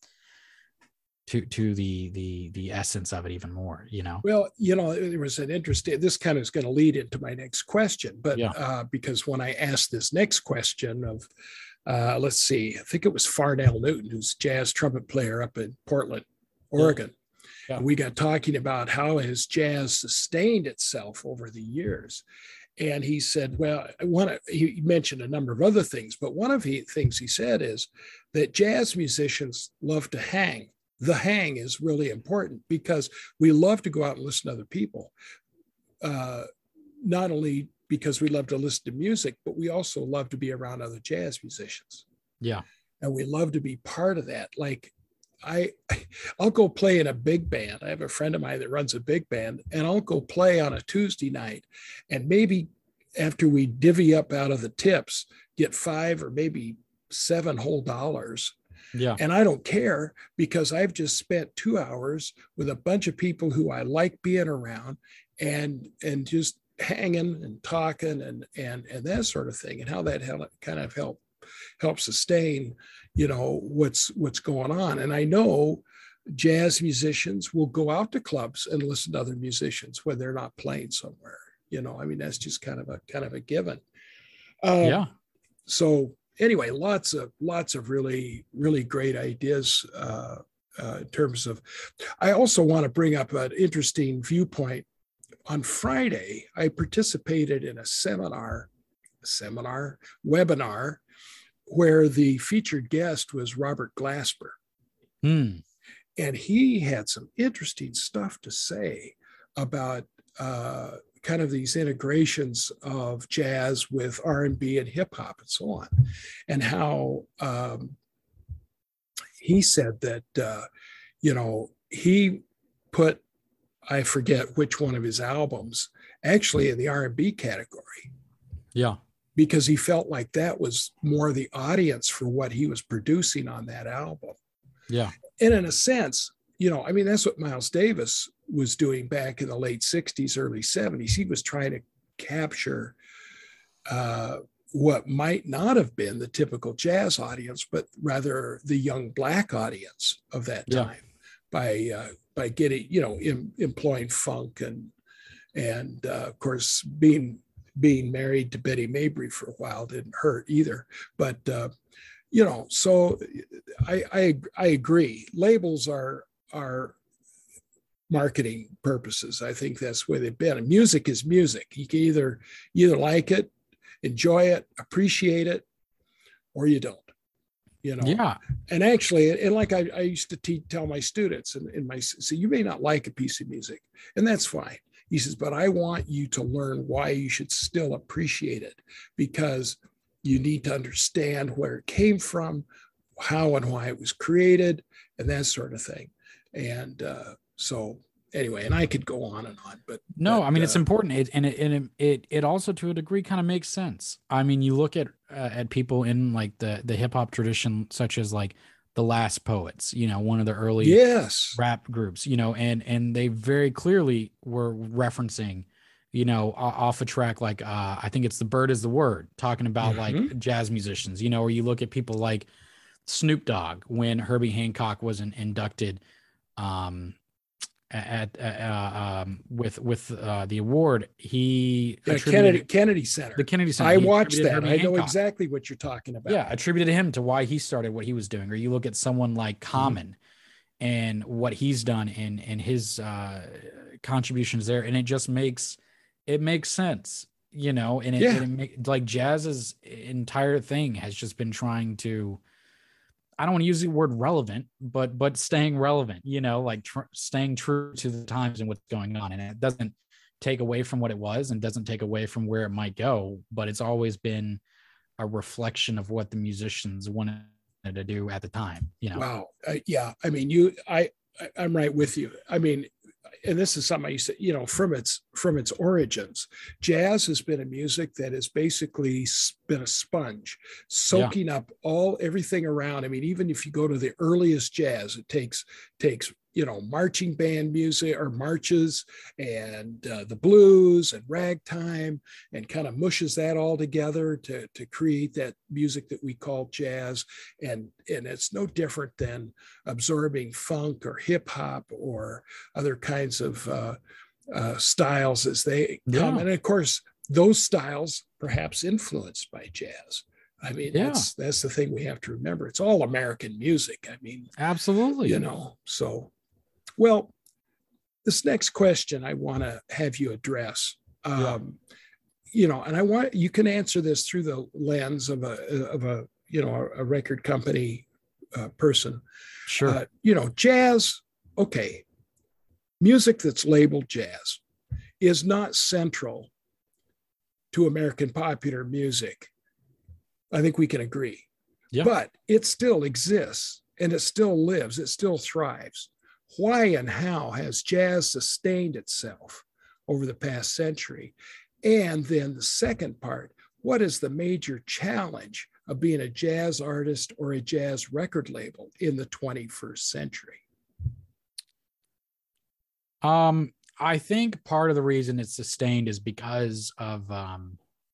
B: to to the the the essence of it even more, you know.
A: Well, you know, there was an interesting, this kind of is going to lead into my next question, but
B: Yeah.
A: uh, because when I asked this next question of, uh, let's see, I think it was Farnell Newton, who's jazz trumpet player up in Portland, Oregon.
B: Yeah.
A: And we got talking about how has jazz sustained itself over the years. And he said, well, one, he mentioned a number of other things, but one of the things he said is that jazz musicians love to hang. The hang is really important because we love to go out and listen to other people. Uh, not only because we love to listen to music, but we also love to be around other jazz musicians.
B: Yeah.
A: And we love to be part of that. Like I, I'll go play in a big band. I have a friend of mine that runs a big band, and I'll go play on a Tuesday night, and maybe after we divvy up out of the tips, get five or maybe seven whole dollars.
B: Yeah.
A: And I don't care because I've just spent two hours with a bunch of people who I like being around and and just hanging and talking and and and that sort of thing, and how that help, kind of help help sustain, you know, what's what's going on. And I know jazz musicians will go out to clubs and listen to other musicians when they're not playing somewhere. You know, I mean, that's just kind of a kind of a given. Um,
B: yeah.
A: So anyway, lots of lots of really really great ideas uh, uh, in terms of. I also want to bring up an interesting viewpoint. On Friday, I participated in a seminar, seminar webinar, where the featured guest was Robert Glasper,
B: Hmm.
A: and he had some interesting stuff to say about uh, kind of these integrations of jazz with R and B and hip hop and so on, and how um, he said that, uh, you know, he put, I forget which one of his albums, actually in the R and B category.
B: Yeah.
A: Because he felt like that was more the audience for what he was producing on that album.
B: Yeah.
A: And in a sense, you know, I mean, that's what Miles Davis was doing back in the late sixties, early seventies. He was trying to capture uh, what might not have been the typical jazz audience, but rather the young Black audience of that time, yeah. by uh, by getting, you know, in, employing funk and and uh, of course being being married to Betty Mabry for a while didn't hurt either. But uh, you know, so I, I I agree. Labels are are marketing purposes. I think that's where they've been. And music is music. You can either you either like it, enjoy it, appreciate it, or you don't. You know.
B: Yeah.
A: And actually, and like I, I used to te- tell my students, and in my so you may not like a piece of music, and that's fine. He says, but I want you to learn why you should still appreciate it, because you need to understand where it came from, how and why it was created, and that sort of thing. And uh, so anyway, and I could go on and on, but
B: no,
A: but,
B: I mean,
A: uh,
B: it's important. It, and it, and it, it, it also to a degree kind of makes sense. I mean, you look at, uh, at people in like the, the hip hop tradition, such as like the Last Poets, you know, one of the early
A: yes.
B: rap groups, you know, and, and they very clearly were referencing, you know, off a track, like, uh, I think it's The Bird Is the Word, talking about mm-hmm. like jazz musicians, you know, or you look at people like Snoop Dogg, when Herbie Hancock was in, inducted, um, at, uh, um, with, with, uh, the award, he
A: yeah, Kennedy, Kennedy Center,
B: the Kennedy Center.
A: I watched that.
B: Herbie
A: I know
B: Hancock.
A: exactly what you're talking about.
B: Yeah. Attributed to him to why he started what he was doing. Or you look at someone like Common mm-hmm. and what he's done and, and his, uh, contributions there. And it just makes, it makes sense, you know, and it,
A: yeah.
B: and it make, like jazz's entire thing has just been trying to, I don't want to use the word relevant, but, but staying relevant, you know, like tr- staying true to the times and what's going on. And it doesn't take away from what it was and doesn't take away from where it might go, but it's always been a reflection of what the musicians wanted to do at the time, you know?
A: Wow. Uh, yeah. I mean, you, I, I, I'm right with you. I mean, and this is something I used to, you know, from its from its origins, jazz has been a music that has basically been a sponge, soaking yeah. up all everything around. I mean, even if you go to the earliest jazz, it takes takes you know, marching band music or marches and uh, the blues and ragtime, and kind of mushes that all together to, to create that music that we call jazz. And, and it's no different than absorbing funk or hip hop or other kinds of uh, uh, styles as they come.
B: Yeah.
A: And of course, those styles perhaps influenced by jazz. I mean,
B: Yeah.
A: that's that's the thing we have to remember. It's all American music. I mean,
B: Absolutely.
A: you know, so, well, this next question I want to have you address, um,
B: Yeah.
A: you know, and I want, you can answer this through the lens of a, of a, you know, a record company uh, person.
B: Sure.
A: Uh, you know, jazz, okay, music that's labeled jazz is not central to American popular music. I think we can agree.
B: Yeah.
A: But it still exists and it still lives, it still thrives. Why and how has jazz sustained itself over the past century? And then the second part, what is the major challenge of being a jazz artist or a jazz record label in the twenty-first century?
B: Um, I think part of the reason it's sustained is because of um,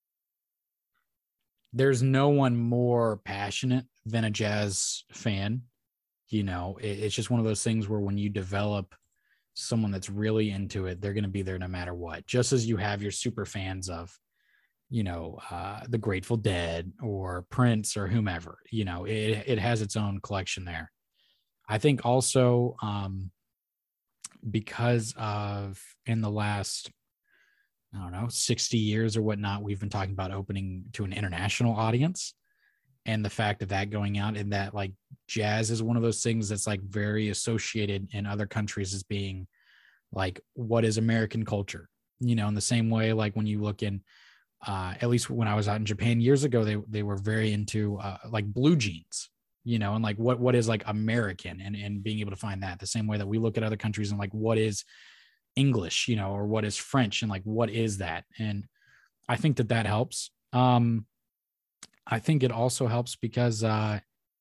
B: there's no one more passionate than a jazz fan. You know, it, it's just one of those things where when you develop someone that's really into it, they're going to be there no matter what. Just as you have your super fans of, you know, uh, the Grateful Dead or Prince or whomever, you know, it, it has its own collection there. I think also um, because of in the last, I don't know, sixty years or whatnot, we've been talking about opening to an international audience, and the fact of that going out, and that like jazz is one of those things that's like very associated in other countries as being like, what is American culture? You know, in the same way, like when you look in, uh, at least when I was out in Japan years ago, they, they were very into uh, like blue jeans, you know, and like what, what is like American, and, and being able to find that the same way that we look at other countries and like, what is English, you know, or what is French, and like, what is that? And I think that that helps. Um, I think it also helps because uh,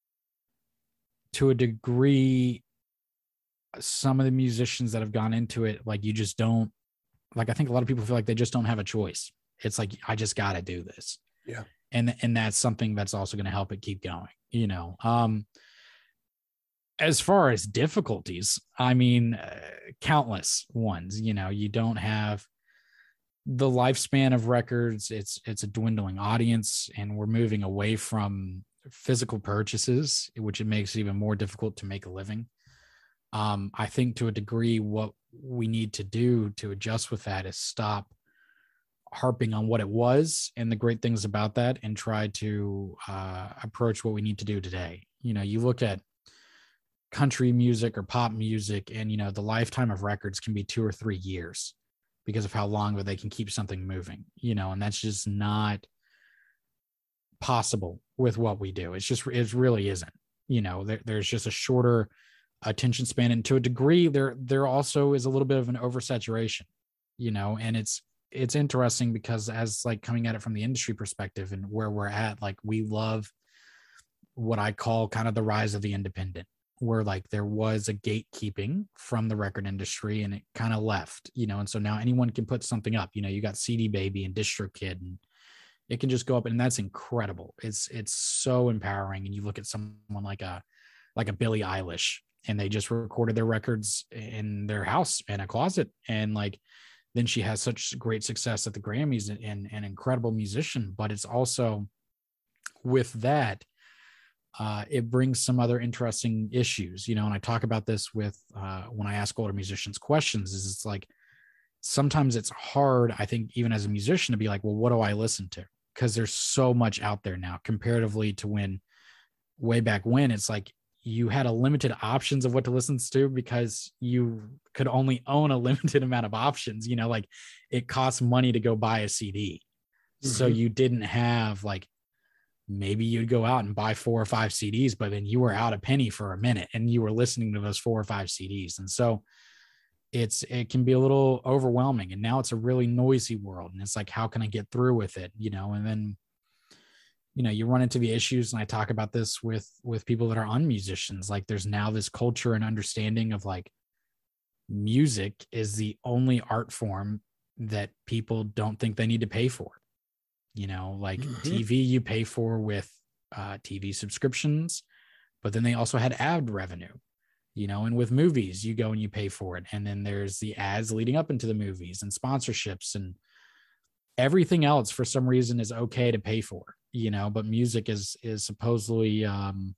B: to a degree, some of the musicians that have gone into it, like you just don't, like, I think a lot of people feel like they just don't have a choice. It's like, I just got to do this.
A: Yeah.
B: And, and that's something that's also going to help it keep going, you know? Um, as far as difficulties, I mean, uh, countless ones, you know, you don't have the lifespan of records. It's, it's a dwindling audience, and we're moving away from physical purchases, which it makes it even more difficult to make a living. Um, I think to a degree, what we need to do to adjust with that is stop harping on what it was and the great things about that, and try to uh, approach what we need to do today. You know, you look at country music or pop music, and, you know, the lifetime of records can be two or three years because of how long they can keep something moving, you know, and that's just not possible with what we do. It's just, it really isn't, you know, there, there's just a shorter attention span. And to a degree, there, there also is a little bit of an oversaturation, you know, and it's, it's interesting because as like coming at it from the industry perspective and where we're at, like we love what I call kind of the rise of the independent, where like there was a gatekeeping from the record industry and it kind of left, you know, and so now anyone can put something up, you know, you got C D Baby and DistroKid, and it can just go up, and that's incredible. It's, it's so empowering. And you look at someone like a, like a Billie Eilish, and they just recorded their records in their house in a closet. And like, then she has such great success at the Grammys, and, and an incredible musician. But it's also with that, uh, it brings some other interesting issues, you know, and I talk about this with, uh, when I ask older musicians questions, is it's like, sometimes it's hard, I think, even as a musician, to be like, well, what do I listen to? Because there's so much out there now comparatively to when way back when it's like you had a limited options of what to listen to because you could only own a limited amount of options, you know, like it costs money to go buy a C D. Mm-hmm. So you didn't have like, maybe you'd go out and buy four or five C Ds, but then you were out a penny for a minute and you were listening to those four or five C Ds. And so it's, it can be a little overwhelming, and now it's a really noisy world, and it's like, how can I get through with it? You know, and then, you know, you run into the issues, and I talk about this with, with people that are on musicians. Like there's now this culture and understanding of like, music is the only art form that people don't think they need to pay for. You know, like
A: Mhm.
B: T V you pay for with uh, T V subscriptions, but then they also had ad revenue, you know, and with movies, you go and you pay for it. And then there's the ads leading up into the movies and sponsorships, and everything else for some reason is okay to pay for, you know, but music is, is supposedly, um,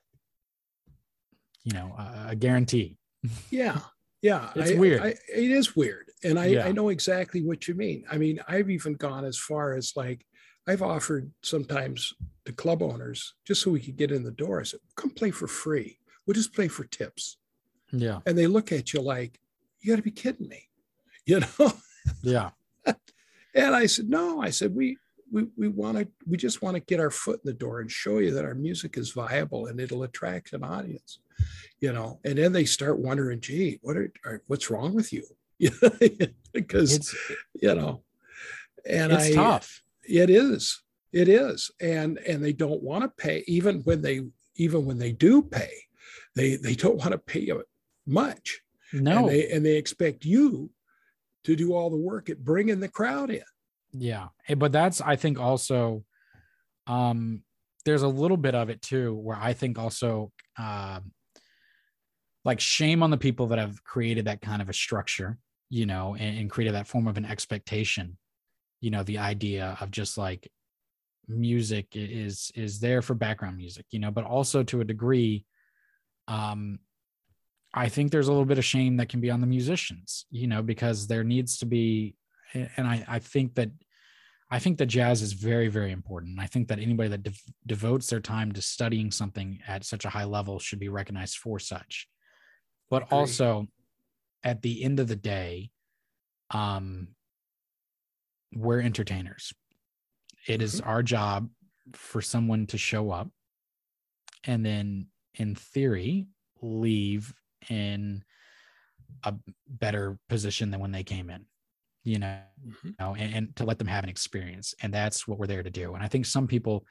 B: you know, a, a guarantee.
A: Yeah. Yeah.
B: It's
A: I,
B: weird.
A: I, it is weird. And I,
B: Yeah.
A: I know exactly what you mean. I mean, I've even gone as far as like, I've offered sometimes to club owners just so we could get in the door. I said, come play for free. We'll just play for tips.
B: Yeah.
A: And they look at you like, you got to be kidding me, you know?
B: Yeah.
A: And I said, no, I said, we, we, we want to, we just want to get our foot in the door and show you that our music is viable and it'll attract an audience, you know? And then they start wondering, gee, what are, are what's wrong with you? Because,
B: It's,
A: you know, and
B: it's
A: I,
B: tough.
A: it is, it is. And, and they don't want to pay, even when they, even when they do pay, they, they don't want to pay you much.
B: No.
A: And they, and they expect you to do all the work at bringing the crowd in.
B: Yeah. But that's, I think also, um, there's a little bit of it too, where I think also, um, like shame on the people that have created that kind of a structure, you know, and, and created that form of an expectation, you know, the idea of just like music is, is there for background music, you know, but also to a degree, um, I think there's a little bit of shame that can be on the musicians, you know, because there needs to be, and I, I think that, I think that jazz is very, very important. I think that anybody that de- devotes their time to studying something at such a high level should be recognized for such. But
A: Agreed.
B: also, at the end of the day, um, we're entertainers. It mm-hmm. is our job for someone to show up and then, in theory, leave in a better position than when they came in, you know, mm-hmm. you know and, and to let them have an experience. And that's what we're there to do. And I think some people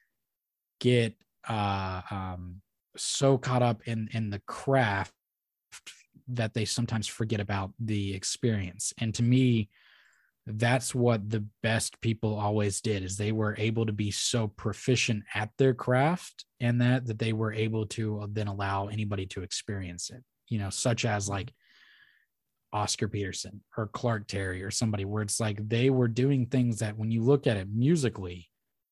B: get uh, um, so caught up in, in the craft that they sometimes forget about the experience. And to me, that's what the best people always did, is they were able to be so proficient at their craft and that, that they were able to then allow anybody to experience it, you know, such as like Oscar Peterson or Clark Terry or somebody, where it's like they were doing things that when you look at it musically,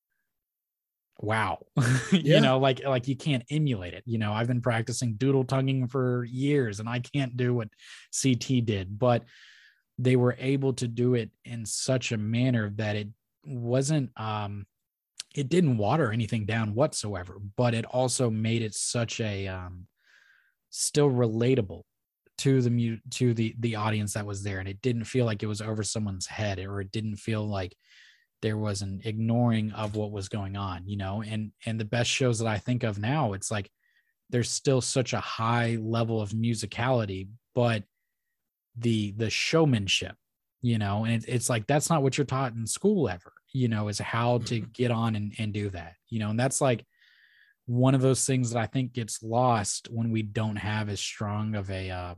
B: wow, you yeah. know, like, like you can't emulate it. You know, I've been practicing doodle tonguing for years and I can't do what C T did, but they were able to do it in such a manner that it wasn't, um, it didn't water anything down whatsoever, but it also made it such a, um, still relatable to the mu- to the, the audience that was there. And it didn't feel like it was over someone's head, or it didn't feel like there was an ignoring of what was going on, you know, and, and the best shows that I think of now, it's like, there's still such a high level of musicality, but the, the showmanship, you know, and it, it's like, that's not what you're taught in school ever, you know, is how to get on and, and do that, you know, and that's like one of those things that I think gets lost when we don't have as strong of a, uh,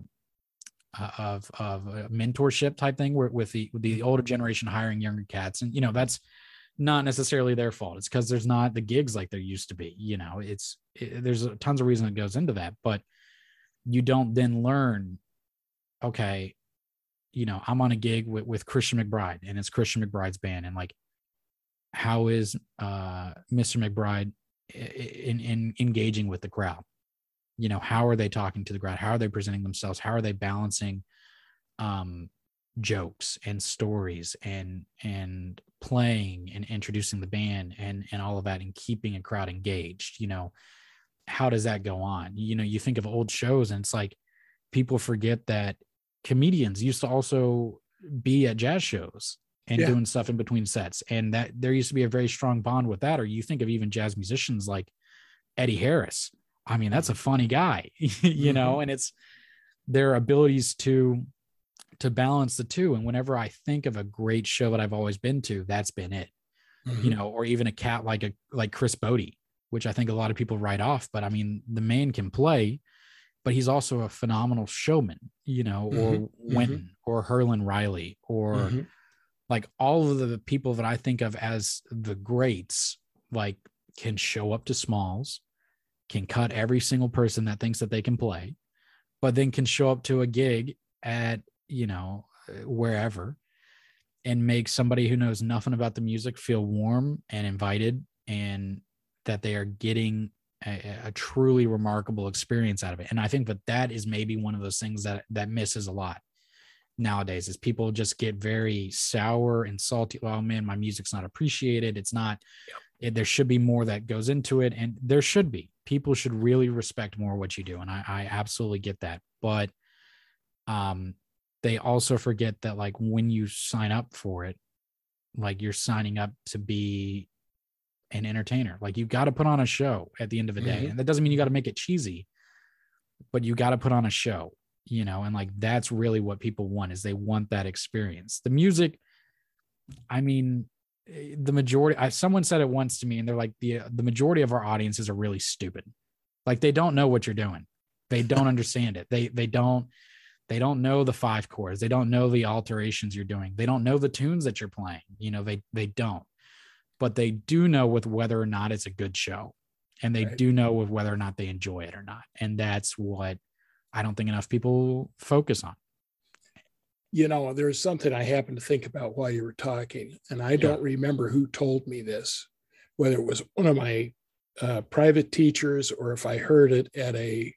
B: of of a mentorship type thing, where with the with the older generation hiring younger cats, and you know that's not necessarily their fault. It's because there's not the gigs like there used to be. You know, it's it, there's tons of reason that goes into that, but you don't then learn. Okay, you know, I'm on a gig with with Christian McBride, and it's Christian McBride's band, and like, how is uh, Mister McBride in in engaging with the crowd? You know, how are they talking to the crowd? How are they presenting themselves? How are they balancing um, jokes and stories and and playing and introducing the band and and all of that, and keeping a crowd engaged? You know, how does that go on? You know, you think of old shows, and it's like people forget that comedians used to also be at jazz shows and yeah. doing stuff in between sets, and that there used to be a very strong bond with that. Or you think of even jazz musicians like Eddie Harris. I mean, that's a funny guy, you mm-hmm. know, and it's their abilities to, to balance the two. And whenever I think of a great show that I've always been to, that's been it, mm-hmm. you know, or even a cat like a, like Chris Bodie, which I think a lot of people write off, but I mean, the man can play, but he's also a phenomenal showman, you know, or
A: Mm-hmm.
B: Wynton
A: Mm-hmm.
B: or Herlin Riley, or
A: Mm-hmm.
B: like all of the people that I think of as the greats, like can show up to Smalls, can cut every single person that thinks that they can play, but then can show up to a gig at, you know, wherever and make somebody who knows nothing about the music feel warm and invited, and that they are getting a, a truly remarkable experience out of it. And I think that that is maybe one of those things that that misses a lot nowadays, is people just get very sour and salty. Oh man, my music's not appreciated. It's not, it, there should be more that goes into it. And there should be, people should really respect more what you do. And I, I absolutely get that. But um, they also forget that like when you sign up for it, like you're signing up to be an entertainer. Like you've got to put on a show at the end of the day.
A: Mm-hmm.
B: And that doesn't mean you got to make it cheesy, but you got to put on a show, you know, and like that's really what people want, is they want that experience. The music, I mean, the majority, I, someone said it once to me, and they're like, the the majority of our audiences are really stupid. Like they don't know what you're doing. They don't understand it. They they don't they don't know the five chords. They don't know the alterations you're doing. They don't know the tunes that you're playing. You know, they they don't. But they do know with whether or not it's a good show. And they
A: Right.
B: do know with whether or not they enjoy it or not. And that's what I don't think enough people focus on.
A: You know, there's something I happened to think about while you were talking, and I don't
B: Yeah.
A: remember who told me this, whether it was one of my uh, private teachers or if I heard it at a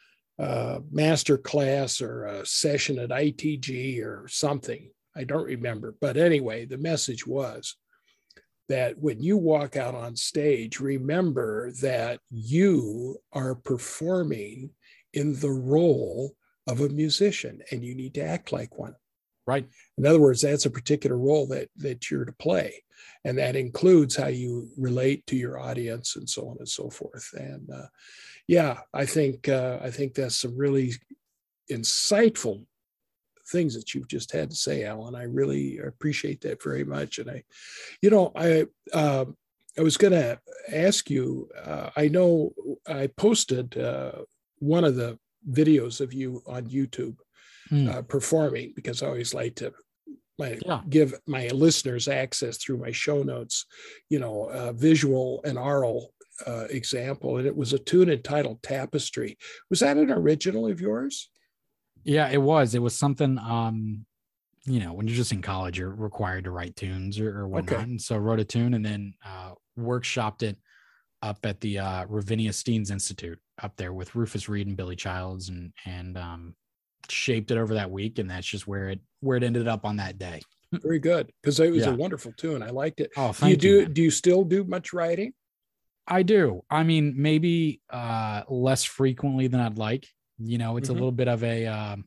A: uh, master class or a session at I T G or something. I don't remember. But anyway, the message was that when you walk out on stage, remember that you are performing in the role of a musician, and you need to act like one.
B: Right.
A: In other words, that's a particular role that that you're to play, and that includes how you relate to your audience and so on and so forth. And uh, yeah, I think uh, I think that's some really insightful things that you've just had to say, Alan. I really appreciate that very much. And I, you know, I uh, I was going to ask you. Uh, I know I posted uh, one of the videos of you on YouTube
B: Mm.
A: uh, performing, because I always like to my,
B: Yeah.
A: give my listeners access through my show notes, you know, uh, visual and oral uh, example. And it was a tune entitled Tapestry. Was that an original of yours?
B: Yeah, it was. It was something, um, you know, when you're just in college, you're required to write tunes or, or whatnot.
A: Okay.
B: And so I wrote a tune and then uh, workshopped it up at the uh, Ravinia Steens Institute up there with Rufus Reed and Billy Childs, and and um, shaped it over that week. And that's just where it where it ended up on that day.
A: Very good, because it was
B: Yeah.
A: a wonderful tune. I liked it.
B: Oh,
A: Do you
B: thank
A: do
B: you. man.
A: do you still do much writing?
B: I do. I mean, maybe uh, less frequently than I'd like. You know, it's
A: Mhm.
B: a little bit of a um,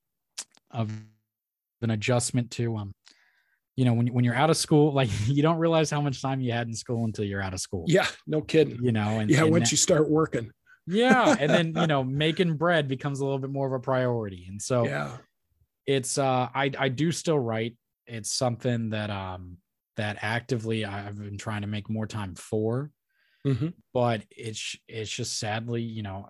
B: of an adjustment to um, you know, when when you're out of school, like you don't realize how much time you had in school until you're out of school.
A: Yeah, no kidding.
B: You know, and
A: Yeah,
B: and
A: once
B: that-
A: you start working.
B: yeah, and then you know, making bread becomes a little bit more of a priority, and so
A: Yeah.
B: it's uh, I I do still write. It's something that um that actively I've been trying to make more time for,
A: Mhm.
B: but it's it's just sadly, you know,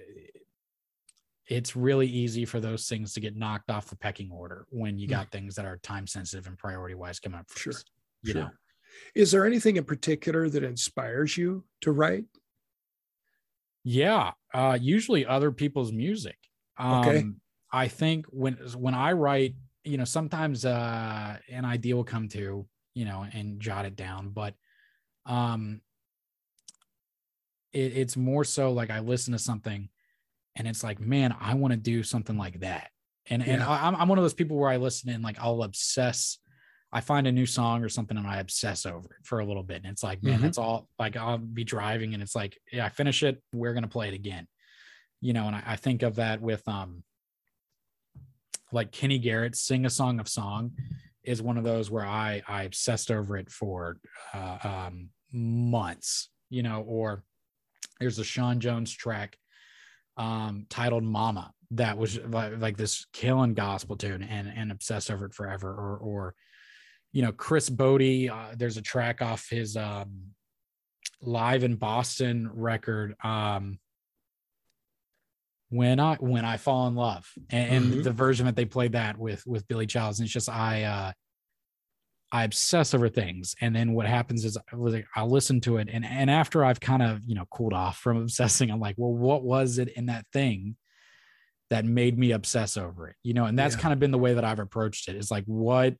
B: it's really easy for those things to get knocked off the pecking order when you got things that are time sensitive and priority wise coming up
A: Sure.
B: first. You
A: Sure.
B: know,
A: Is there anything in particular that inspires you to write?
B: yeah, uh, usually other people's music. Um,
A: Okay.
B: I think when when I write, you know, sometimes uh, an idea will come to, you know, and jot it down, but um, it, it's more so like I listen to something and it's like, man, I want to do something like that. And and
A: Yeah.
B: I, I'm I'm one of those people where I listen and like I'll obsess. I find a new song or something and I obsess over it for a little bit. And it's like, man,
A: Mhm.
B: that's all. Like I'll be driving and it's like, yeah, I finish it. We're gonna play it again. You know, and I, I think of that with um like Kenny Garrett's Sing a Song of Song is one of those where I I obsessed over it for uh, um months, you know, or there's a Sean Jones track um titled Mama that was like, like this killing gospel tune, and and obsessed over it forever. Or or you know, Chris Bodie, uh, there's a track off his um Live in Boston record, um When I when I fall in love, and, and
A: Mm-hmm.
B: the version that they played that with with Billy Childs, and it's just I uh I obsess over things, and then what happens is I'll listen to it, and and after I've kind of, you know, cooled off from obsessing, I'm like, well, what was it in that thing that made me obsess over it, you know? And that's
A: Yeah.
B: kind of been the way that I've approached it. Is like, what,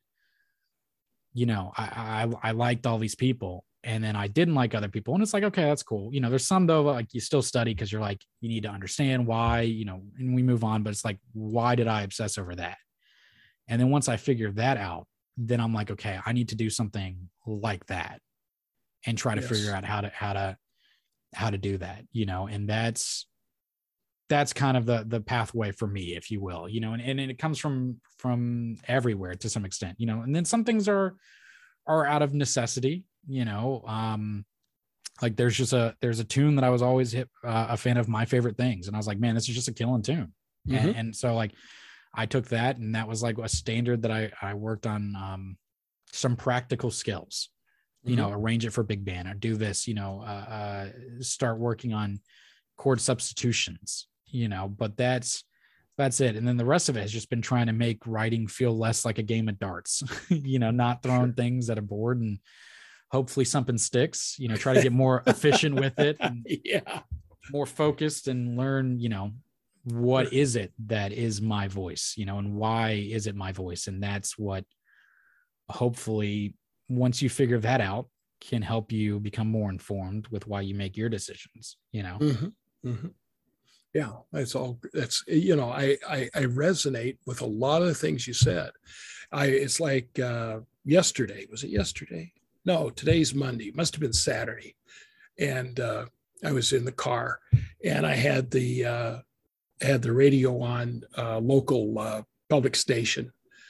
B: you know, I, I I liked all these people, and then I didn't like other people, and it's like, okay, that's cool. You know, there's some though, like you still study because you're like, you need to understand why, you know, and we move on. But it's like, why did I obsess over that? And then once I figure that out, then I'm like, okay, I need to do something like that and try to
A: Yes.
B: figure out how to how to how to do that, you know. And that's that's kind of the the pathway for me, if you will, you know. And, and it comes from from everywhere to some extent, you know. And then some things are are out of necessity, you know. Um like there's just a there's a tune that I was always hit, uh, a fan of My Favorite Things, and I was like, man, this is just a killing tune.
A: Mm-hmm.
B: and, and so like I took that, and that was like a standard that I, I worked on, um, some practical skills, you
A: Mm-hmm.
B: know, arrange it for big band, or do this, you know, uh, uh, start working on chord substitutions, you know, but that's, that's it. And then the rest of it has just been trying to make writing feel less like a game of darts, you know, not throwing
A: Sure.
B: things at a board, and hopefully something sticks, you know, try to get more efficient with it, and
A: Yeah.
B: more focused, and learn, you know, what
A: Sure.
B: is it that is my voice, you know, and why is it my voice? And that's what, hopefully, once you figure that out, can help you become more informed with why you make your decisions, you know.
A: Mm-hmm. Mm-hmm. Yeah, that's all. That's, you know, I, I I resonate with a lot of the things you said. I it's like uh, yesterday. Was it yesterday? No, today's Monday. Must have been Saturday. And uh, I was in the car, and I had the uh, had the radio on, uh, local uh, public station,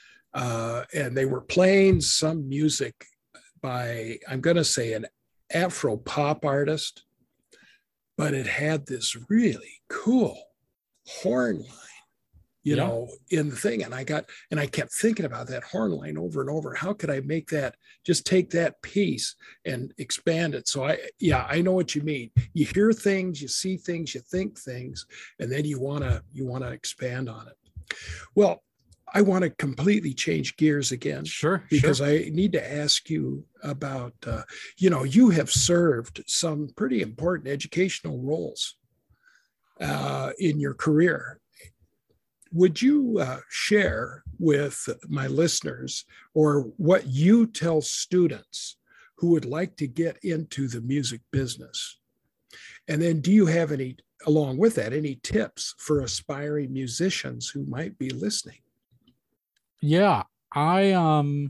A: uh, and they were playing some music by, I'm going to say, an Afro pop artist, but it had this really cool horn line, you
B: Yeah.
A: know, in the thing. And I got, and I kept thinking about that horn line over and over. How could I make that, just take that piece and expand it? So I, yeah, I know what you mean. You hear things, you see things, you think things, and then you want to, you want to expand on it. Well, I want to completely change gears again,
B: Sure.
A: because
B: sure.
A: I need to ask you about, uh, you know, you have served some pretty important educational roles uh, in your career. Would you uh, share with my listeners, or what you tell students who would like to get into the music business? And then do you have any, along with that, any tips for aspiring musicians who might be listening?
B: Yeah. I, um,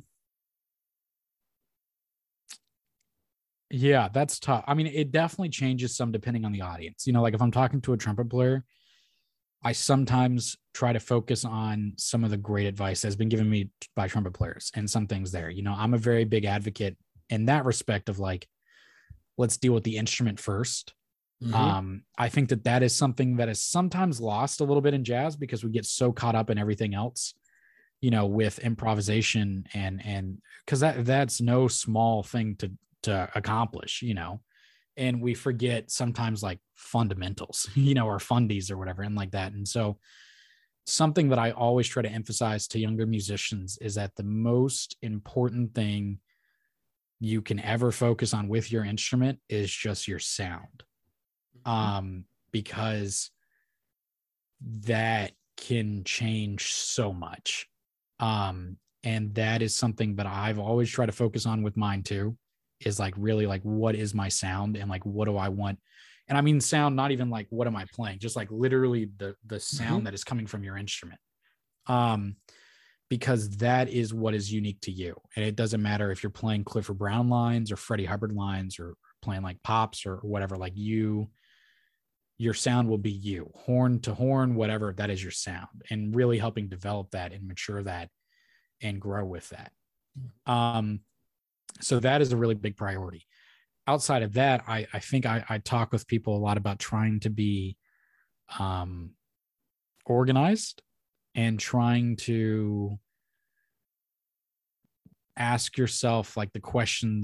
B: yeah, that's tough. I mean, it definitely changes some depending on the audience. You know, like if I'm talking to a trumpet player, I sometimes try to focus on some of the great advice that's been given me by trumpet players, and some things there. You know, I'm a very big advocate in that respect of like, let's deal with the instrument first.
A: Mm-hmm.
B: Um, I think that that is something that is sometimes lost a little bit in jazz, because we get so caught up in everything else, you know, with improvisation, and, and cause that, that's no small thing to, to accomplish, you know, and we forget sometimes like fundamentals, you know, or fundies or whatever, and like that. And so something that I always try to emphasize to younger musicians is that the most important thing you can ever focus on with your instrument is just your sound. Um, because that can change so much. Um, and that is something that I've always tried to focus on with mine too, is like, really like, what is my sound, and like, what do I want? And I mean sound, not even like, what am I playing? Just like literally the, the sound
A: Mm-hmm.
B: that is coming from your instrument. Um, because that is what is unique to you. And it doesn't matter if you're playing Clifford Brown lines or Freddie Hubbard lines, or playing like pops or whatever, like you, your sound will be you, horn to horn, whatever, that is your sound, and really helping develop that and mature that and grow with that. Um, so that is a really big priority. Outside of that, I, I think I, I talk with people a lot about trying to be um, organized, and trying to ask yourself like the questions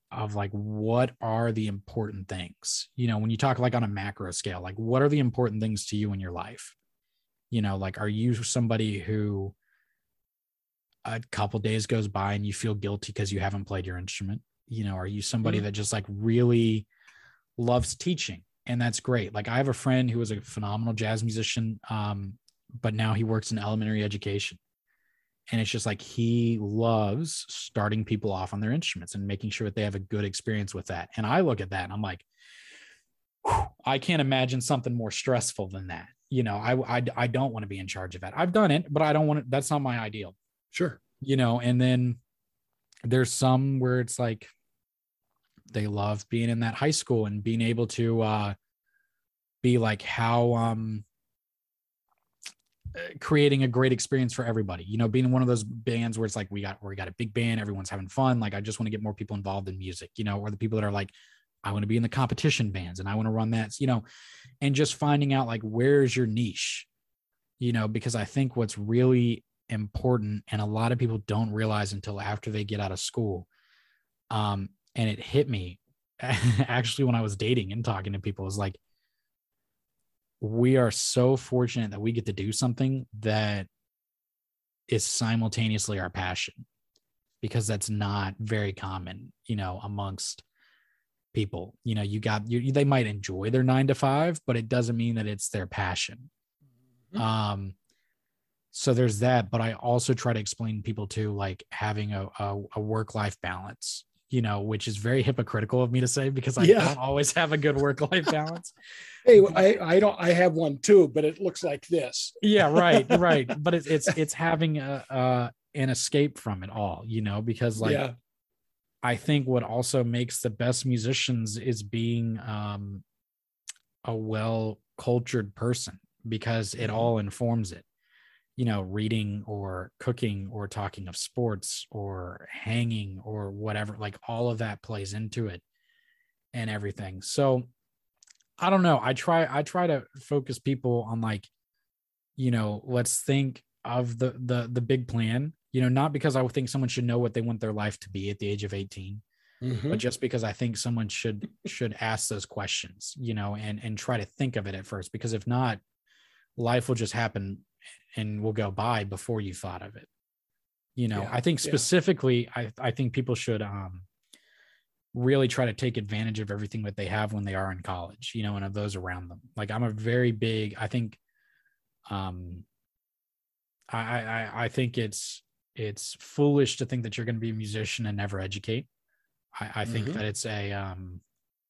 B: of like, what are the important things, you know, when you talk like on a macro scale, like what are the important things to you in your life? You know, like, are you somebody who a couple days goes by and you feel guilty because you haven't played your instrument? You know, are you somebody mm-hmm. that just like really loves teaching? And that's great. Like, I have a friend who was a phenomenal jazz musician, um, but now he works in elementary education. And it's just like, he loves starting people off on their instruments and making sure that they have a good experience with that. And I look at that and I'm like, I can't imagine something more stressful than that. You know, I, I, I don't want to be in charge of that. I've done it, but I don't want to, that's not my ideal.
A: Sure.
B: You know, and then there's some where it's like, they love being in that high school and being able to uh, be like how, um, creating a great experience for everybody, you know, being one of those bands where it's like, we got, we got a big band, everyone's having fun. Like, I just want to get more people involved in music, you know, or the people that are like, I want to be in the competition bands and I want to run that, you know, and just finding out like, where's your niche, you know, because I think what's really important, and a lot of people don't realize until after they get out of school. Um, and it hit me actually when I was dating and talking to people, is like, we are so fortunate that we get to do something that is simultaneously our passion, because that's not very common, you know, amongst people. You know, you got you, they might enjoy their nine to five, but it doesn't mean that it's their passion. Mm-hmm. Um, so there's that, but I also try to explain to people too, like having a, a, a work-life balance, you know, which is very hypocritical of me to say, because I yeah. don't always have a good work-life balance.
A: Hey, I, I don't, I have one too, but it looks like this.
B: Yeah, right, right. But it's, it's, it's having a, uh, an escape from it all, you know, because like, yeah. I think what also makes the best musicians is being um, a well-cultured person, because it all informs it. You know, reading or cooking or talking of sports or hanging or whatever, like all of that plays into it and everything. So I don't know. I try, I try to focus people on like, you know, let's think of the, the, the big plan, you know, not because I think someone should know what they want their life to be at the age of eighteen, mm-hmm. but just because I think someone should, should ask those questions, you know, and, and try to think of it at first, because if not, life will just happen and will go by before you thought of it. You know, yeah, I think specifically, yeah. I, I think people should um, really try to take advantage of everything that they have when they are in college, you know, and of those around them. Like, I'm a very big, I think, um, I, I, I think it's, it's foolish to think that you're going to be a musician and never educate. I, I think mm-hmm. that it's a, um,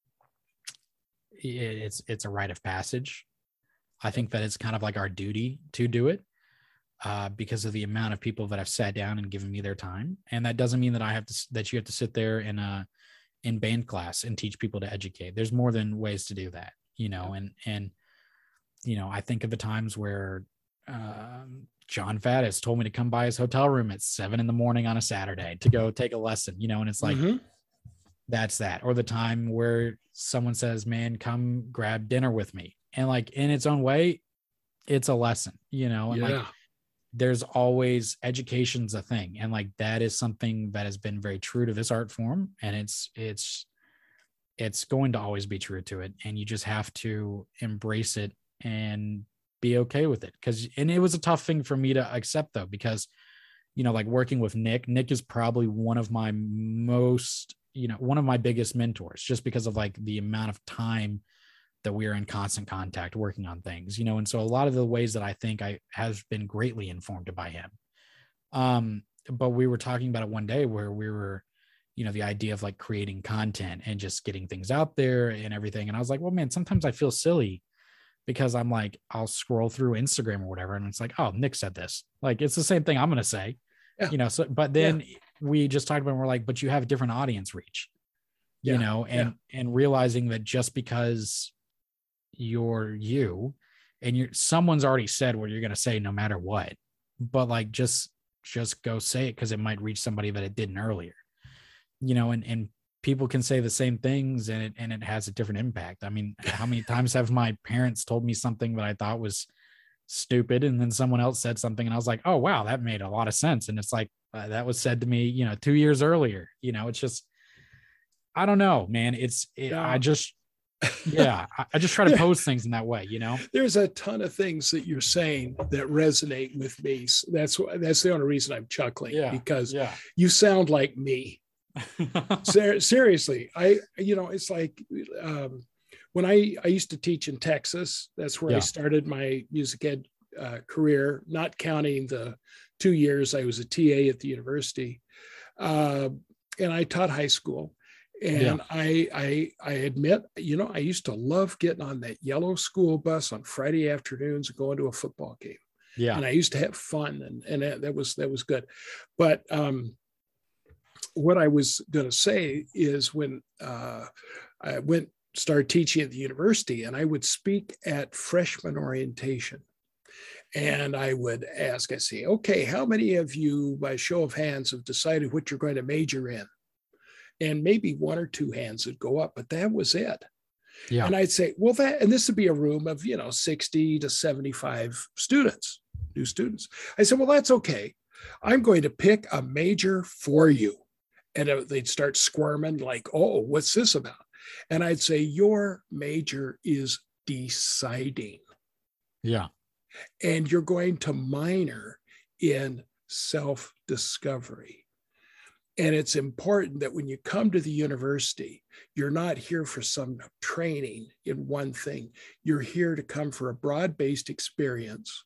B: it, it's, it's a rite of passage. I think that it's kind of like our duty to do it uh, because of the amount of people that have sat down and given me their time. And that doesn't mean that I have to, that you have to sit there in a, in band class and teach people to educate. There's more than ways to do that, you know, and, and, you know, I think of the times where um, John Faddis told me to come by his hotel room at seven in the morning on a Saturday to go take a lesson, you know, and it's like, mm-hmm. that's that. Or the time where someone says, man, come grab dinner with me. And like, in its own way, it's a lesson, you know, and yeah. like, there's always, education's a thing. And like, that is something that has been very true to this art form. And it's, it's, it's going to always be true to it. And you just have to embrace it and be okay with it. Cause, and it was a tough thing for me to accept though, because, you know, like working with Nick, Nick is probably one of my most, you know, one of my biggest mentors, just because of like the amount of time that we are in constant contact working on things, you know? And so a lot of the ways that I think I have been greatly informed by him. Um, but we were talking about it one day where we were, you know, the idea of like creating content and just getting things out there and everything. And I was like, well, man, sometimes I feel silly because I'm like, I'll scroll through Instagram or whatever. And it's like, oh, Nick said this, like, it's the same thing I'm going to say, yeah. you know? So, but then yeah. we just talked about, and we're like, but you have different audience reach, you yeah. know, and, yeah. and realizing that just because you're you and you're someone's already said what you're going to say no matter what, but like just just go say it, because it might reach somebody that it didn't earlier, you know, and and people can say the same things and it and it has a different impact. I mean, how many times have my parents told me something that I thought was stupid, and then someone else said something and I was like, oh wow, that made a lot of sense, and it's like uh, that was said to me, you know, two years earlier. You know, it's just I don't know, man. It's it,
A: No.
B: I just yeah, I, I just try to pose things in that way, you know.
A: There's a ton of things that you're saying that resonate with me. So that's wh- that's the only reason I'm chuckling,
B: Yeah,
A: because
B: yeah.
A: you sound like me. Ser- seriously, I you know it's like um, when I I used to teach in Texas. That's where I
B: Yeah.
A: started my music ed uh, career, not counting the two years I was a T A at the university, uh, and I taught high school.
B: Yeah.
A: And I, I, I admit, you know, I used to love getting on that yellow school bus on Friday afternoons and going to a football game.
B: Yeah.
A: And I used to have fun, and and that, that was that was good. But um, what I was going to say is when uh, I went started teaching at the university, and I would speak at freshman orientation. And I would ask, I say, okay, how many of you, by show of hands, have decided what you're going to major in? And maybe one or two hands would go up, but that was it.
B: Yeah.
A: And I'd say, well, that, and this would be a room of, you know, sixty to seventy-five students, new students. I said, well, that's okay. I'm going to pick a major for you. And they'd start squirming like, oh, what's this about? And I'd say, your major is deciding.
B: Yeah.
A: And you're going to minor in self-discovery. And it's important that when you come to the university, you're not here for some training in one thing. You're here to come for a broad-based experience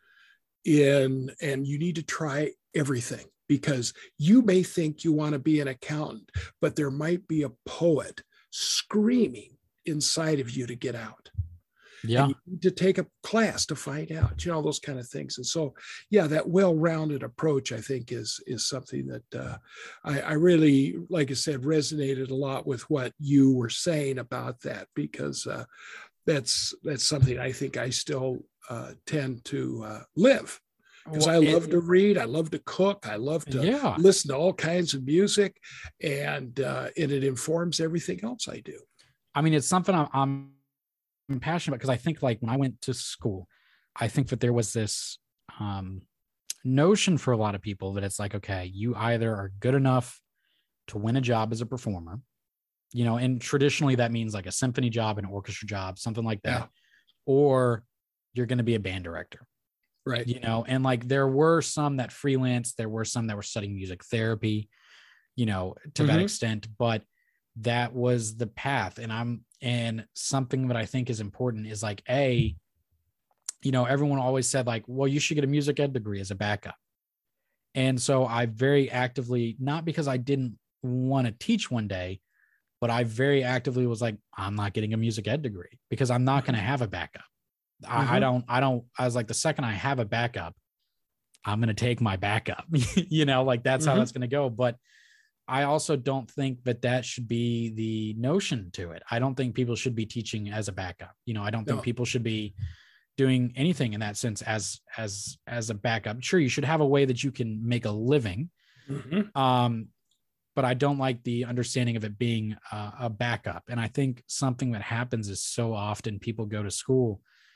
A: in, and you need to try everything, because you may think you want to be an accountant, but there might be a poet screaming inside of you to get out.
B: Yeah.
A: And you need to take a class to find out, you know, those kind of things. And so, yeah, that well-rounded approach, I think, is is something that uh, I, I really, like I said, resonated a lot with what you were saying about that, because uh, that's that's something I think I still uh, tend to uh, live. Because
B: Well,
A: I
B: it-
A: love to read, I love to cook, I love to
B: Yeah.
A: listen to all kinds of music, and uh, and it informs everything else I do.
B: I mean, it's something I'm, I'm I'm passionate about, because I think, like, when I went to school, I think that there was this um, notion for a lot of people that it's like, okay, you either are good enough to win a job as a performer, you know, and traditionally that means like a symphony job, an orchestra job, something like that,
A: Yeah.
B: or you're going to be a band director,
A: Right.
B: you know. And like, there were some that freelance, there were some that were studying music therapy, you know, to that
A: Mhm.
B: extent, but that was the path. And I'm, and something that I think is important is like, a, you know, everyone always said like, well, you should get a music ed degree as a backup. And so I very actively, not because I didn't want to teach one day, but I very actively was like, I'm not getting a music ed degree because I'm not going to have a backup. I, I
A: Mhm.
B: don't, I don't, I was like, the second I have a backup, I'm going to take my backup, you know, like that's how
A: Mhm.
B: that's going to go. But I also don't think that that should be the notion to it. I don't think people should be teaching as a backup. You know, I don't think
A: No.
B: people should be doing anything in that sense as, as, as a backup. Sure, you should have a way that you can make a living.
A: Mhm.
B: Um, but I don't like the understanding of it being uh, a backup. And I think something that happens is so often people go to school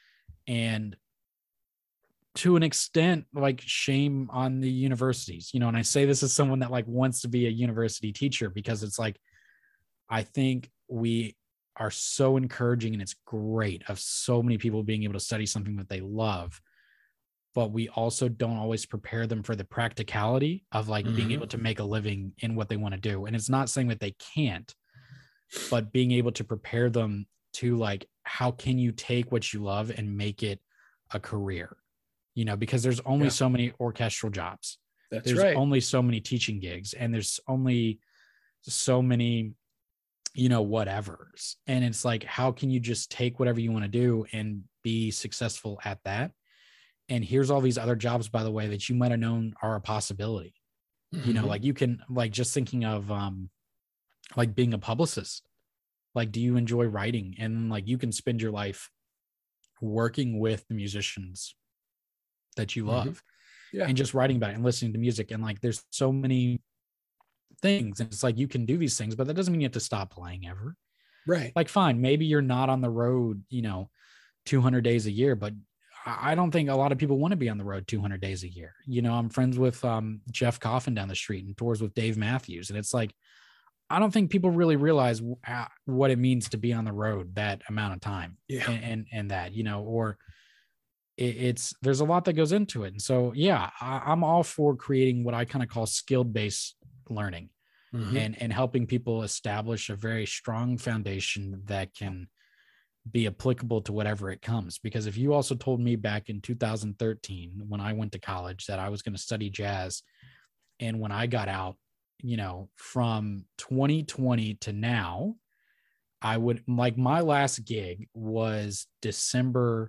B: and, to an extent, like, shame on the universities, you know, and I say this as someone that like wants to be a university teacher, because it's like, I think we are so encouraging, and it's great of so many people being able to study something that they love, but we also don't always prepare them for the practicality of like being
A: Mhm.
B: able to make a living in what they want to do. And it's not saying that they can't, but being able to prepare them to like, how can you take what you love and make it a career? You know, because there's only
A: Yeah.
B: so many orchestral jobs.
A: That's
B: There's
A: right.
B: only so many teaching gigs, and there's only so many, you know, whatevers. And it's like, how can you just take whatever you want to do and be successful at that? And here's all these other jobs, by the way, that you might have known are a possibility. You know,
A: Mhm.
B: like you can, like, just thinking of um like being a publicist. Like, do you enjoy writing? And like, you can spend your life working with the musicians that you love,
A: Yeah.
B: and just writing about it and listening to music. And like, there's so many things, and it's like, you can do these things, but that doesn't mean you have to stop playing ever.
A: Right.
B: Like, fine, maybe you're not on the road, you know, two hundred days a year, but I I don't think a lot of people want to be on the road two hundred days a year. You know, I'm friends with um, Jeff Coffin down the street and tours with Dave Matthews. And it's like, I don't think people really realize uh, what it means to be on the road that amount of time.
A: Yeah.
B: And, and, and that, you know, or it, it's, there's a lot that goes into it. And so, yeah, I, I'm all for creating what I kind of call skill based learning, mm-hmm. and, and helping people establish a very strong foundation that can be applicable to whatever it comes. Because if you also told me back in two thousand thirteen, when I went to college, that I was going to study jazz, and when I got out, you know, from twenty twenty to now, I would, like, my last gig was December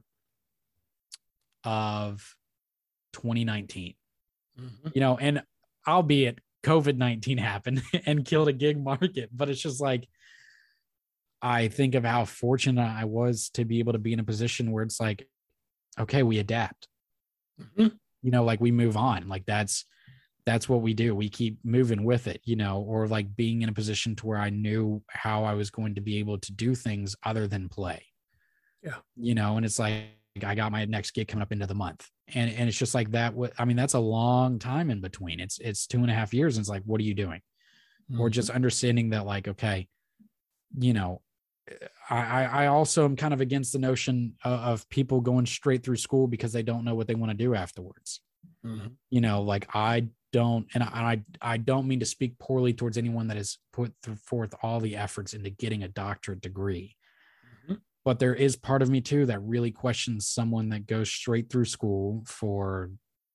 B: of twenty nineteen, mm-hmm. you know, and albeit COVID nineteen happened and killed a gig market, but it's just like, I think of how fortunate I was to be able to be in a position where it's like, okay, we adapt, mm-hmm. you know, like we move on. Like that's, that's what we do. We keep moving with it, you know, or like being in a position to where I knew how I was going to be able to do things other than play.
A: Yeah.
B: You know, and it's like, I got my next gig coming up into the month, and, and it's just like that. I mean, that's a long time in between. It's, it's two and a half years. And it's like, what are you doing? Mm-hmm. Or just understanding that, like, okay, you know, I, I also am kind of against the notion of, of people going straight through school because they don't know what they want to do afterwards. Mm-hmm. You know, like I don't, and I, I don't mean to speak poorly towards anyone that has put forth all the efforts into getting a doctorate degree. Mm-hmm. But there is part of me too that really questions someone that goes straight through school for,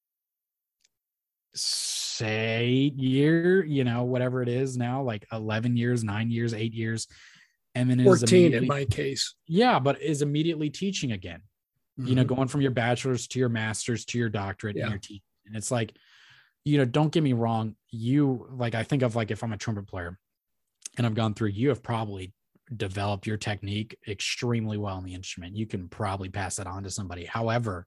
B: say, eight year, you know, whatever it is now, like eleven years, nine years, eight years. And then
A: fourteen in my case.
B: Yeah, but is immediately teaching again, mm-hmm. you know, going from your bachelor's to your master's to your doctorate, yeah. and your teaching. And it's like, you know, don't get me wrong. You, like, I think of, like, if I'm a trumpet player and I've gone through, you have probably developed your technique extremely well on the instrument. You can probably pass that on to somebody. However,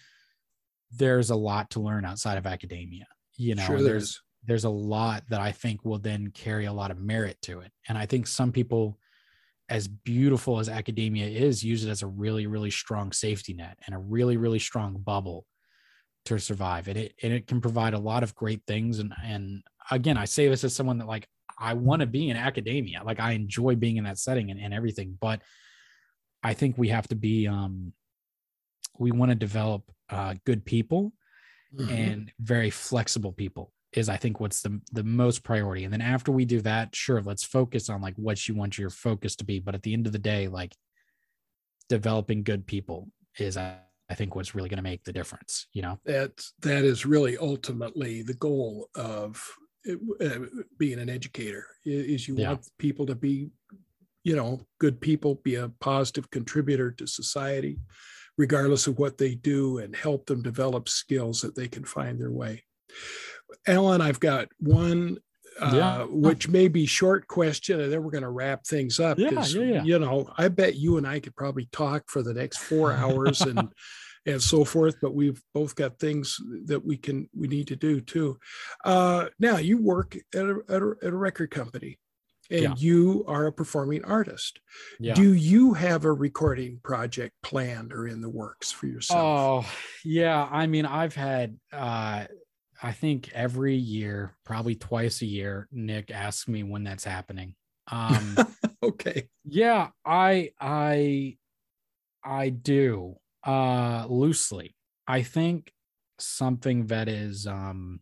B: there's a lot to learn outside of academia. You know,
A: sure
B: there's,
A: is.
B: there's a lot that I think will then carry a lot of merit to it. And I think some people, as beautiful as academia is, use it as a really, really strong safety net and a really, really strong bubble to survive. And it, and it can provide a lot of great things. And, and again, I say this as someone that, like, I want to be in academia. Like, I enjoy being in that setting and, and everything, but I think we have to be, um, we want to develop uh, good people, mm-hmm. and very flexible people is, I think, what's the the most priority. And then after we do that, sure, let's focus on, like, what you want your focus to be. But at the end of the day, like, developing good people is, I, I think, what's really going to make the difference. You know,
A: that's, that is really ultimately the goal of uh, being an educator, is you yeah. want people to be, you know, good people, be a positive contributor to society, regardless of what they do, and help them develop skills that they can find their way. Alan, I've got one, uh, yeah. which may be short question, and then we're going to wrap things up.
B: Yeah, yeah, yeah.
A: You know, I bet you and I could probably talk for the next four hours and and so forth, but we've both got things that we can we need to do too. Uh, now, you work at a, at a, at a record company, and yeah. you are a performing artist. Yeah. Do you have a recording project planned or in the works for yourself?
B: Oh, yeah. I mean, I've had, uh, I think every year, probably twice a year, Nick asks me when that's happening. Um,
A: okay.
B: Yeah, I, I, I do, uh, loosely. I think something that is, um,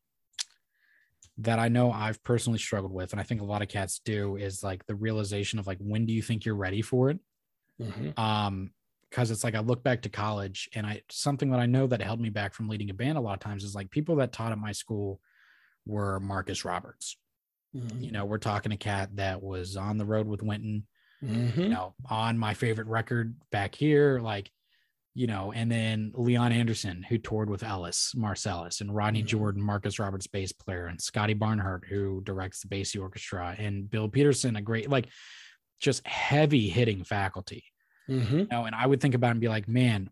B: that I know I've personally struggled with, and I think a lot of cats do, is like the realization of, like, when do you think you're ready for it? Mm-hmm. Um, because it's like, I look back to college, and I, something that I know that held me back from leading a band a lot of times is, like, people that taught at my school were Marcus Roberts. Mm-hmm. You know, we're talking a cat that was on the road with Wynton, mm-hmm. you know, on my favorite record back here, like, you know, and then Leon Anderson, who toured with Ellis Marsalis, and Rodney mm-hmm. Jordan, Marcus Roberts, bass player, and Scotty Barnhart, who directs the Basie Orchestra, and Bill Peterson, a great, like, just heavy hitting faculty. Mm-hmm. You know, and I would think about it and be like, man,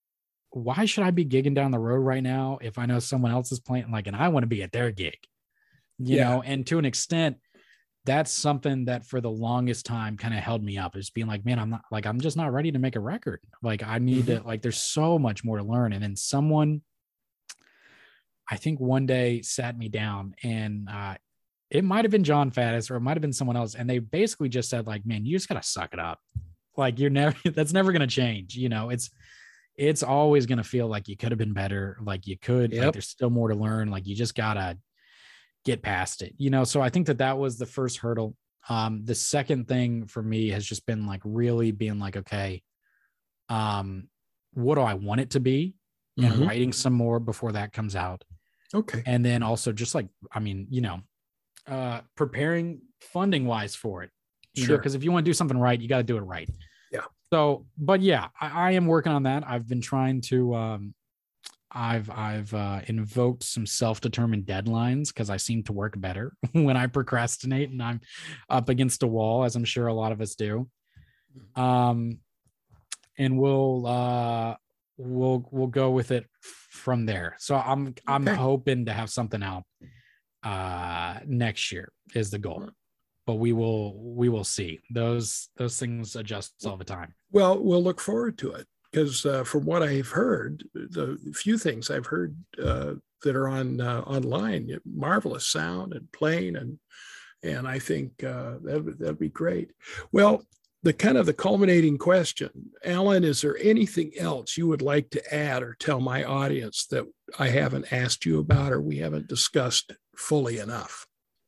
B: why should I be gigging down the road right now if I know someone else is playing, like, and I want to be at their gig, you yeah. know? And to an extent, that's something that for the longest time kind of held me up, is being like, man, I'm not, like, I'm just not ready to make a record. Like, I need mm-hmm. to, like, there's so much more to learn. And then someone, I think one day, sat me down, and uh, it might have been John Faddis or it might have been someone else. And they basically just said like, man, you just got to suck it up. Like you're never, that's never going to change. You know, it's, it's always going to feel like you could have been better. Like you could,
A: Yep.
B: like there's still more to learn. Like you just got to get past it, you know? So I think that that was the first hurdle. Um, the second thing for me has just been like really being like, okay, um, what do I want it to be? And
A: Mhm.
B: writing some more before that comes out.
A: Okay.
B: And then also just like, I mean, you know, uh, preparing funding wise for it, you know,
A: Sure.
B: because if you want to do something right, you got to do it right.
A: Yeah.
B: So, but yeah, I, I am working on that. I've been trying to, um, I've, I've, uh, invoked some self-determined deadlines because I seem to work better when I procrastinate and I'm up against a wall, as I'm sure a lot of us do. Um, and we'll, uh, we'll, we'll go with it from there. So I'm, I'm
A: Okay.
B: hoping to have something out, uh, next year is the goal, but we will, we will see. Those, those things adjust all the time.
A: Well, we'll look forward to it because uh, from what I've heard, the few things I've heard uh, that are on uh, online, marvelous sound and playing, and and I think uh, that that'd be great. Well, the kind of the culminating question, Alan, is there anything else you would like to add or tell my audience that I haven't asked you about or we haven't discussed fully enough?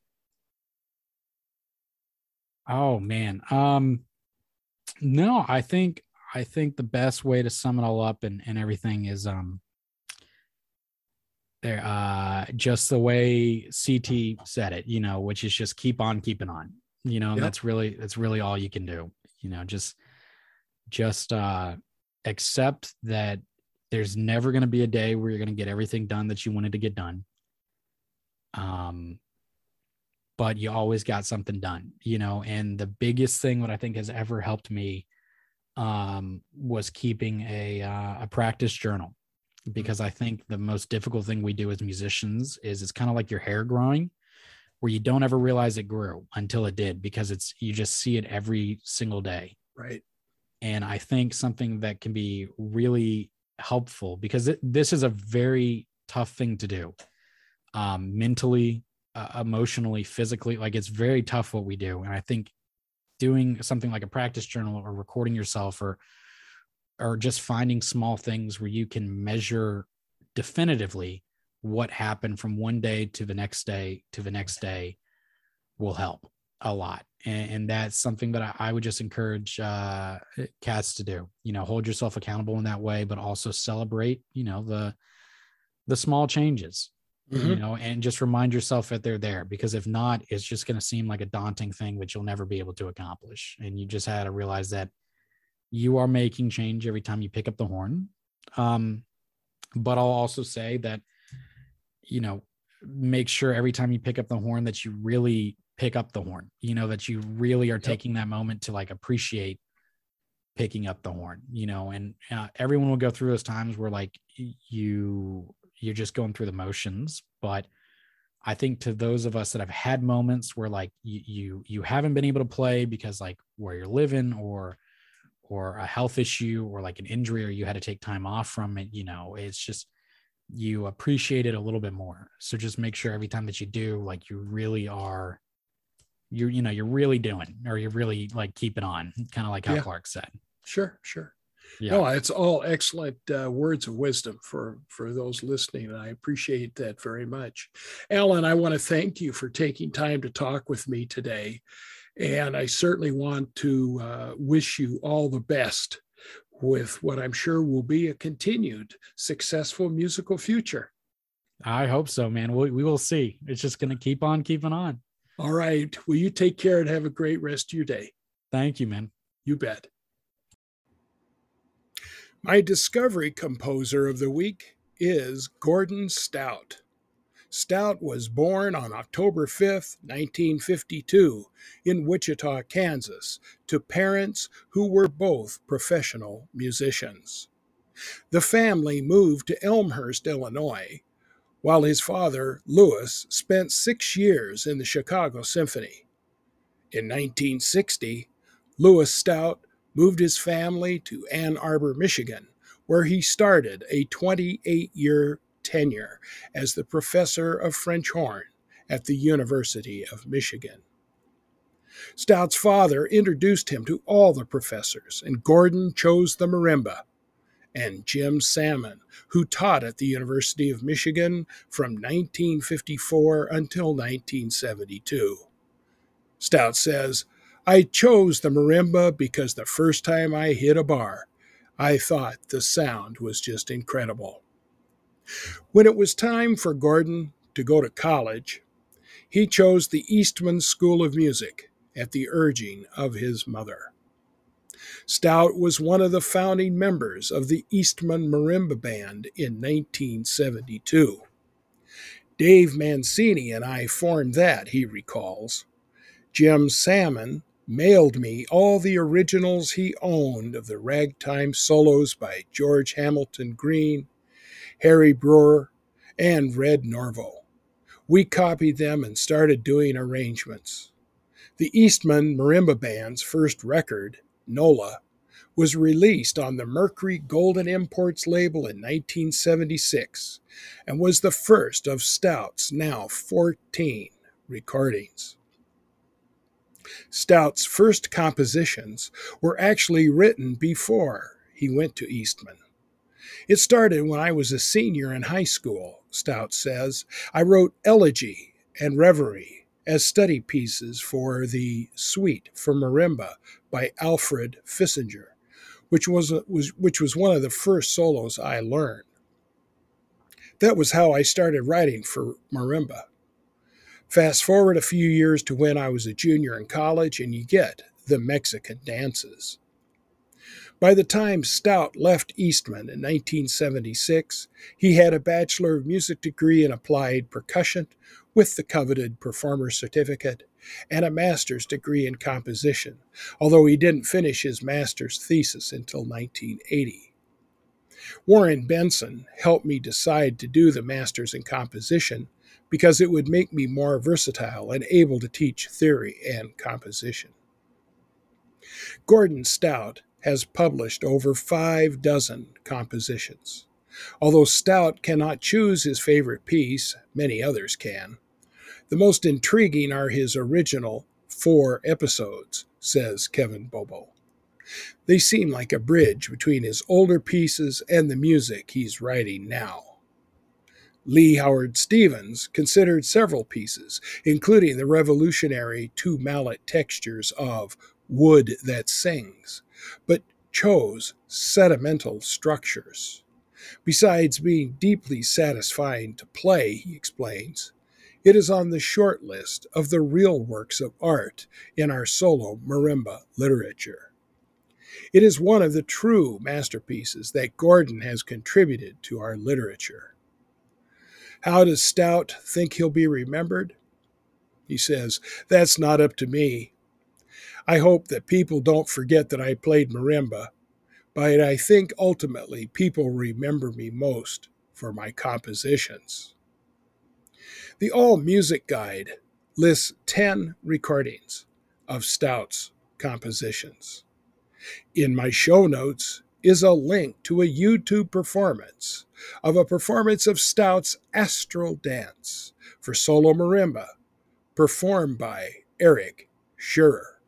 B: Oh man. Um, no, I think, I think the best way to sum it all up and, and everything is, um, there, uh, just the way C T said it, you know, which is just keep on keeping on, you know, and
A: Yep.
B: that's really, that's really all you can do, you know, just, just, uh, accept that there's never going to be a day where you're going to get everything done that you wanted to get done. Um, but you always got something done, you know, and the biggest thing that I think has ever helped me um, was keeping a, uh, a practice journal, because I think the most difficult thing we do as musicians is it's kind of like your hair growing, where you don't ever realize it grew until it did, because it's, you just see it every single day.
A: Right.
B: And I think something that can be really helpful, because it, this is a very tough thing to do, um, mentally, uh, emotionally, physically, like it's very tough what we do. And I think doing something like a practice journal or recording yourself, or, or just finding small things where you can measure definitively what happened from one day to the next day to the next day will help a lot. And, and that's something that I, I would just encourage uh, cats to do, you know, hold yourself accountable in that way, but also celebrate, you know, the, the small changes, mm-hmm. you know, and just remind yourself that they're there, because if not, it's just going to seem like a daunting thing, which you'll never be able to accomplish. And you just had to realize that you are making change every time you pick up the horn. Um, but I'll also say that, you know, make sure every time you pick up the horn that you really pick up the horn, you know, that you really are yep. taking that moment to like appreciate picking up the horn, you know, and uh, everyone will go through those times where like you, you're just going through the motions. But I think to those of us that have had moments where like you, you, you haven't been able to play because like where you're living, or, or a health issue, or like an injury, or you had to take time off from it, you know, it's just, you appreciate it a little bit more. So just make sure every time that you do, like you really are, you're, you know, you're really doing, or you're really like keeping on, kind of like how yeah. Clark said.
A: Sure, sure.
B: Yeah.
A: No, it's all excellent uh, words of wisdom for, for those listening. And I appreciate that very much. Alan, I want to thank you for taking time to talk with me today. And I certainly want to uh, wish you all the best with what I'm sure will be a continued successful musical future.
B: I hope so, man. We, we will see. It's just going to keep on keeping on.
A: All right. Well, you take care and have a great rest of your day.
B: Thank you, man.
A: You bet. My discovery composer of the week is Gordon Stout. Stout was born on October fifth, nineteen fifty-two, in Wichita, Kansas, to parents who were both professional musicians. The family moved to Elmhurst, Illinois, while his father, Louis, spent six years in the Chicago Symphony. In nineteen sixty, Louis Stout moved his family to Ann Arbor, Michigan, where he started a twenty-eight-year tenure as the professor of French horn at the University of Michigan. Stout's father introduced him to all the professors, and Gordon chose the marimba. And Jim Salmon, who taught at the University of Michigan from nineteen fifty-four until nineteen seventy-two. Stout says, "I chose the marimba because the first time I hit a bar, I thought the sound was just incredible." When it was time for Gordon to go to college, he chose the Eastman School of Music at the urging of his mother. Stout was one of the founding members of the Eastman Marimba Band in nineteen seventy-two. Dave Mancini and I formed that, he recalls. Jim Salmon mailed me all the originals he owned of the ragtime solos by George Hamilton Green, Harry Brewer, and Red Norvo. We copied them and started doing arrangements. The Eastman Marimba Band's first record, NOLA, was released on the Mercury Golden Imports label in nineteen seventy-six and was the first of Stout's now fourteen recordings. Stout's first compositions were actually written before he went to Eastman. It started when I was a senior in high school, Stout says. I wrote Elegy and Reverie as study pieces for the Suite for Marimba by Alfred Fissinger, which was, was, which was one of the first solos I learned. That was how I started writing for marimba. Fast forward a few years to when I was a junior in college, and you get the Mexican dances. By the time Stout left Eastman in nineteen seventy-six, he had a Bachelor of Music degree in Applied Percussion with the coveted Performer Certificate and a Master's degree in Composition, although he didn't finish his master's thesis until nineteen eighty. Warren Benson helped me decide to do the Master's in Composition because it would make me more versatile and able to teach theory and composition. Gordon Stout has published over five dozen compositions. Although Stout cannot choose his favorite piece, many others can. The most intriguing are his original four episodes, says Kevin Bobo. They seem like a bridge between his older pieces and the music he's writing now. Lee Howard Stevens considered several pieces, including the revolutionary two-mallet textures of Wood That Sings, but chose sentimental structures. Besides being deeply satisfying to play, he explains, it is on the short list of the real works of art in our solo marimba literature. It is one of the true masterpieces that Gordon has contributed to our literature. How does Stout think he'll be remembered? He says, that's not up to me. I hope that people don't forget that I played marimba, but I think ultimately people remember me most for my compositions. The All Music Guide lists ten recordings of Stout's compositions. In my show notes is a link to a YouTube performance of a performance of Stout's Astral Dance for solo marimba, performed by Eric Shearer.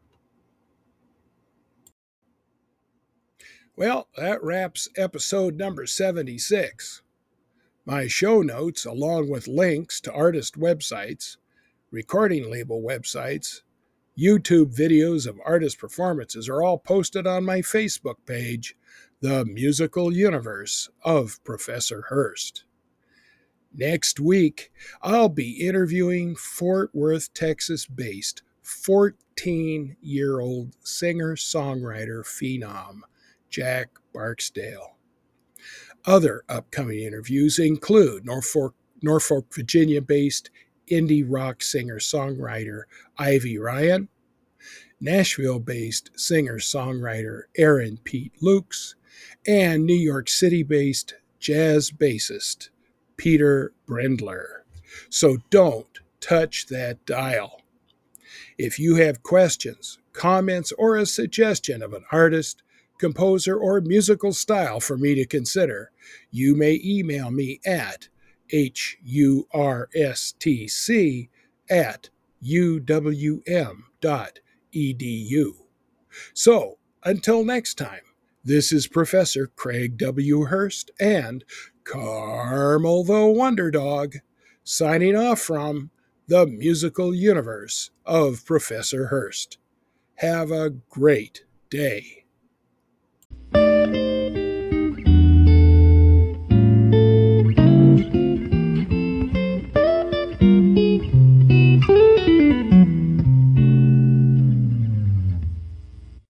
A: Well, that wraps episode number seventy-six. My show notes, along with links to artist websites, recording label websites, YouTube videos of artist performances, are all posted on my Facebook page, The Musical Universe of Professor Hurst. Next week, I'll be interviewing Fort Worth, Texas-based fourteen-year-old singer-songwriter phenom, Jack Barksdale. Other upcoming interviews include Norfolk, Norfolk, Virginia-based indie rock singer-songwriter Ivy Ryan, Nashville-based singer-songwriter Aaron Pete Lukes, and New York City-based jazz bassist Peter Brendler. So don't touch that dial. If you have questions, comments, or a suggestion of an artist, composer, or musical style for me to consider, you may email me at hurstc at u w m dot e d u. So, until next time, this is Professor Craig W. Hurst and Carmel the Wonder Dog signing off from the musical universe of Professor Hurst. Have a great day.